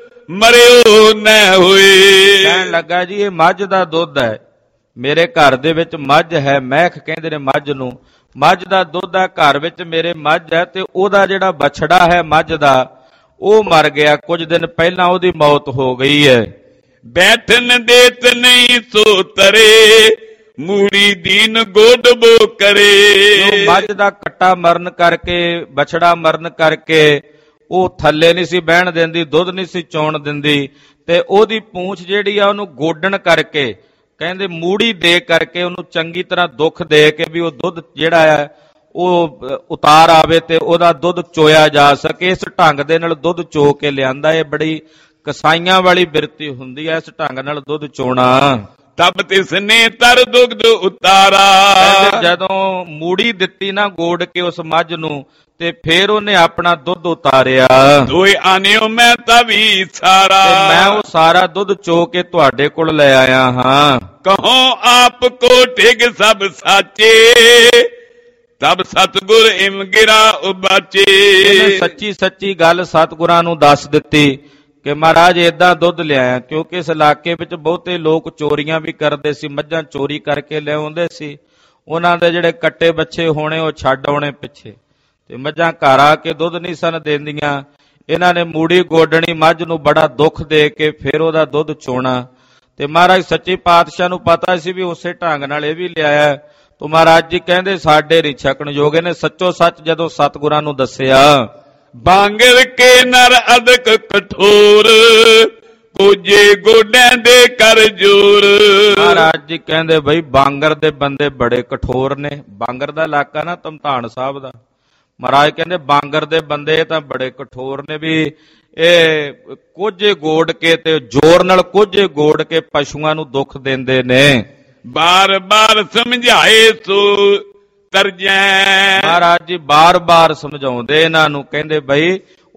ਮਰਿਓ ਨੈ ਹੋਏ। ਕਹਿਣ ਲੱਗਾ ਜੀ ਇਹ ਮੱਝ ਦਾ ਦੁੱਧ ਹੈ, ਮੇਰੇ ਘਰ ਦੇ ਵਿੱਚ ਮੱਝ ਹੈ, ਮੈਖ ਕਹਿੰਦੇ ਨੇ ਮੱਝ ਨੂੰ, ਮੱਝ ਦਾ ਦੁੱਧ ਹੈ, ਘਰ ਵਿੱਚ ਮੇਰੇ ਮੱਝ ਹੈ, ਤੇ ਉਹਦਾ ਜਿਹੜਾ ਬਛੜਾ ਹੈ ਮੱਝ ਦਾ ਉਹ ਮਰ ਗਿਆ, ਕੁਝ ਦਿਨ ਪਹਿਲਾਂ ਉਹਦੀ ਮੌਤ ਹੋ ਗਈ ਹੈ। ਬੈਠਨ ਦੇਤ ਨਹੀਂ ਸੋ ਤਰੇ, ਮੂੜੀ ਦੀਨ ਗੋਡਬੋ ਕਰੇ। ਮੱਝ ਦਾ ਕੱਟਾ ਮਰਨ ਕਰਕੇ, ਬਛੜਾ ਮਰਨ ਕਰਕੇ ਉਹ ਥੱਲੇ ਨਹੀਂ ਸੀ ਬਹਿਣ ਦਿੰਦੀ, ਦੁੱਧ ਨਹੀਂ ਸੀ ਚੋਣ ਦਿੰਦੀ, ਤੇ ਉਹਦੀ ਪੂੰਛ ਜਿਹੜੀ ਆ ਉਹਨੂੰ ਗੋਡਣ ਕਰਕੇ, ਕਹਿੰਦੇ ਮੂੜੀ ਦੇ ਕਰਕੇ ਉਹਨੂੰ ਚੰਗੀ ਤਰ੍ਹਾਂ ਦੁੱਖ ਦੇ ਕੇ ਵੀ ਉਹ ਦੁੱਧ ਜਿਹੜਾ ਹੈ ਉਹ ਉਤਾਰ ਆਵੇ ਤੇ ਉਹਦਾ ਦੁੱਧ ਚੋਇਆ ਜਾ ਸਕੇ। ਇਸ ਢੰਗ ਦੇ ਨਾਲ ਦੁੱਧ ਚੋ ਕੇ ਲਿਆਂਦਾ। ਇਹ ਬੜੀ ਕਸਾਈਆਂ ਵਾਲੀ ਬਿਰਤੀ ਹੁੰਦੀ ਹੈ ਇਸ ਢੰਗ ਨਾਲ ਦੁੱਧ ਚੋਣਾ। ਤਬ ਤਿਸਨੇ ਤਰ ਦੁਗਧ ਉਤਾਰਾ, ਜਦੋਂ ਮੂੜੀ ਦਿੱਤੀ ਨਾ ਗੋੜ ਕੇ ਉਸ ਮੱਝ ਨੂੰ, ਤੇ ਫੇਰ ਉਹਨੇ ਆਪਣਾ ਦੁੱਧ ਉਤਾਰਿਆ। ਦੋਏ ਆਨਿਓ ਮੈਂ ਤਵੀ ਸਾਰਾ, ਤੇ ਮੈਂ ਉਹ ਸਾਰਾ ਦੁੱਧ ਚੋ ਕੇ ਤੁਹਾਡੇ ਕੋਲ ਲੈ ਆਇਆ ਹਾਂ। ਕਹੋ ਆਪ ਕੋ ਠਿਗ ਸਭ ਸਾਚੇ, ਤਬ ਸਤਿਗੁਰ ਇਮ ਗਿਰਾ ਉਬਾਚੇ। ਇਹਨੇ ਸੱਚੀ ਸੱਚੀ ਗੱਲ ਸਤਿਗੁਰਾਂ ਨੂੰ ਦੱਸ ਦਿੱਤੀ ਕਿ ਮਹਾਰਾਜ ਏਦਾਂ ਦੁੱਧ ਲਿਆਇਆ, ਕਿਉਂਕਿ ਇਸ ਇਲਾਕੇ ਵਿੱਚ ਬਹੁਤੇ ਲੋਕ ਚੋਰੀਆਂ ਵੀ ਕਰਦੇ ਸੀ, ਮੱਝਾਂ ਚੋਰੀ ਕਰਕੇ ਲਿਆਉਂਦੇ ਸੀ, ਉਹਨਾਂ ਦੇ ਜਿਹੜੇ ਕੱਟੇ ਬੱਚੇ ਹੋਣੇ ਉਹ ਛੱਡ ਆਉਣੇ ਪਿੱਛੇ, ਤੇ ਮੱਝਾਂ ਘਰ ਆ ਕੇ ਦੁੱਧ ਨਹੀਂ ਸਨ ਦਿੰਦੀਆਂ। ਇਹਨਾਂ ਨੇ ਮੂੜੀ ਗੋਡਣੀ ਮੱਝ ਨੂੰ ਬੜਾ ਦੁੱਖ ਦੇ ਕੇ ਫਿਰ ਉਹਦਾ ਦੁੱਧ ਚੋਣਾ, ਤੇ ਮਹਾਰਾਜ ਸੱਚੇ ਪਾਤਸ਼ਾਹ ਨੂੰ ਪਤਾ ਸੀ ਵੀ ਉਸੇ ਢੰਗ ਨਾਲ ਇਹ ਵੀ ਲਿਆਇਆ। ਤੋ ਮਹਾਰਾਜ ਜੀ ਕਹਿੰਦੇ ਸਾਡੇ ਨਹੀਂ ਛਕਣ ਯੋਗ। ਨੇ ਸੱਚੋ ਸੱਚ ਜਦੋਂ ਸਤਿਗੁਰਾਂ ਨੂੰ ਦੱਸਿਆ, ਬਾਂਗਰ ਕੇ ਨਰ ਅਦਕ ਕਠੋਰ, ਕੋਜੇ ਗੋਡਿਆਂ ਦੇ ਕਰ ਜੋਰ। ਮਹਾਰਾਜ ਜੀ ਕਹਿੰਦੇ ਬਈ ਬਾਂਗਰ ਦੇ ਬੰਦੇ ਬੜੇ ਕਠੋਰ ਨੇ। ਬਾਂਗਰ ਦਾ ਇਲਾਕਾ ਨਾ ਧਮਧਾਨ ਸਾਹਿਬ ਦਾ। ਮਹਾਰਾਜ ਕਹਿੰਦੇ ਬਾਂਗਰ ਦੇ ਬੰਦੇ ਤਾਂ ਬੜੇ ਕਠੋਰ ਨੇ, ਵੀ ਇਹ ਕੋਝੇ ਗੋੜ ਕੇ ਤੇ ਜ਼ੋਰ ਨਾਲ ਕੋਝੇ ਗੋੜ ਕੇ ਪਸ਼ੂਆਂ ਨੂੰ ਦੁੱਖ ਦਿੰਦੇ ਨੇ। ਬਾਰ ਬਾਰ ਸਮਝਾਏ ਸੋ ਤਰਜੈ। ਮਹਾਰਾਜ ਜੀ ਬਾਰ ਬਾਰ ਸਮਝਾਉਂਦੇ ਇਹਨਾਂ ਨੂੰ, ਕਹਿੰਦੇ ਬਈ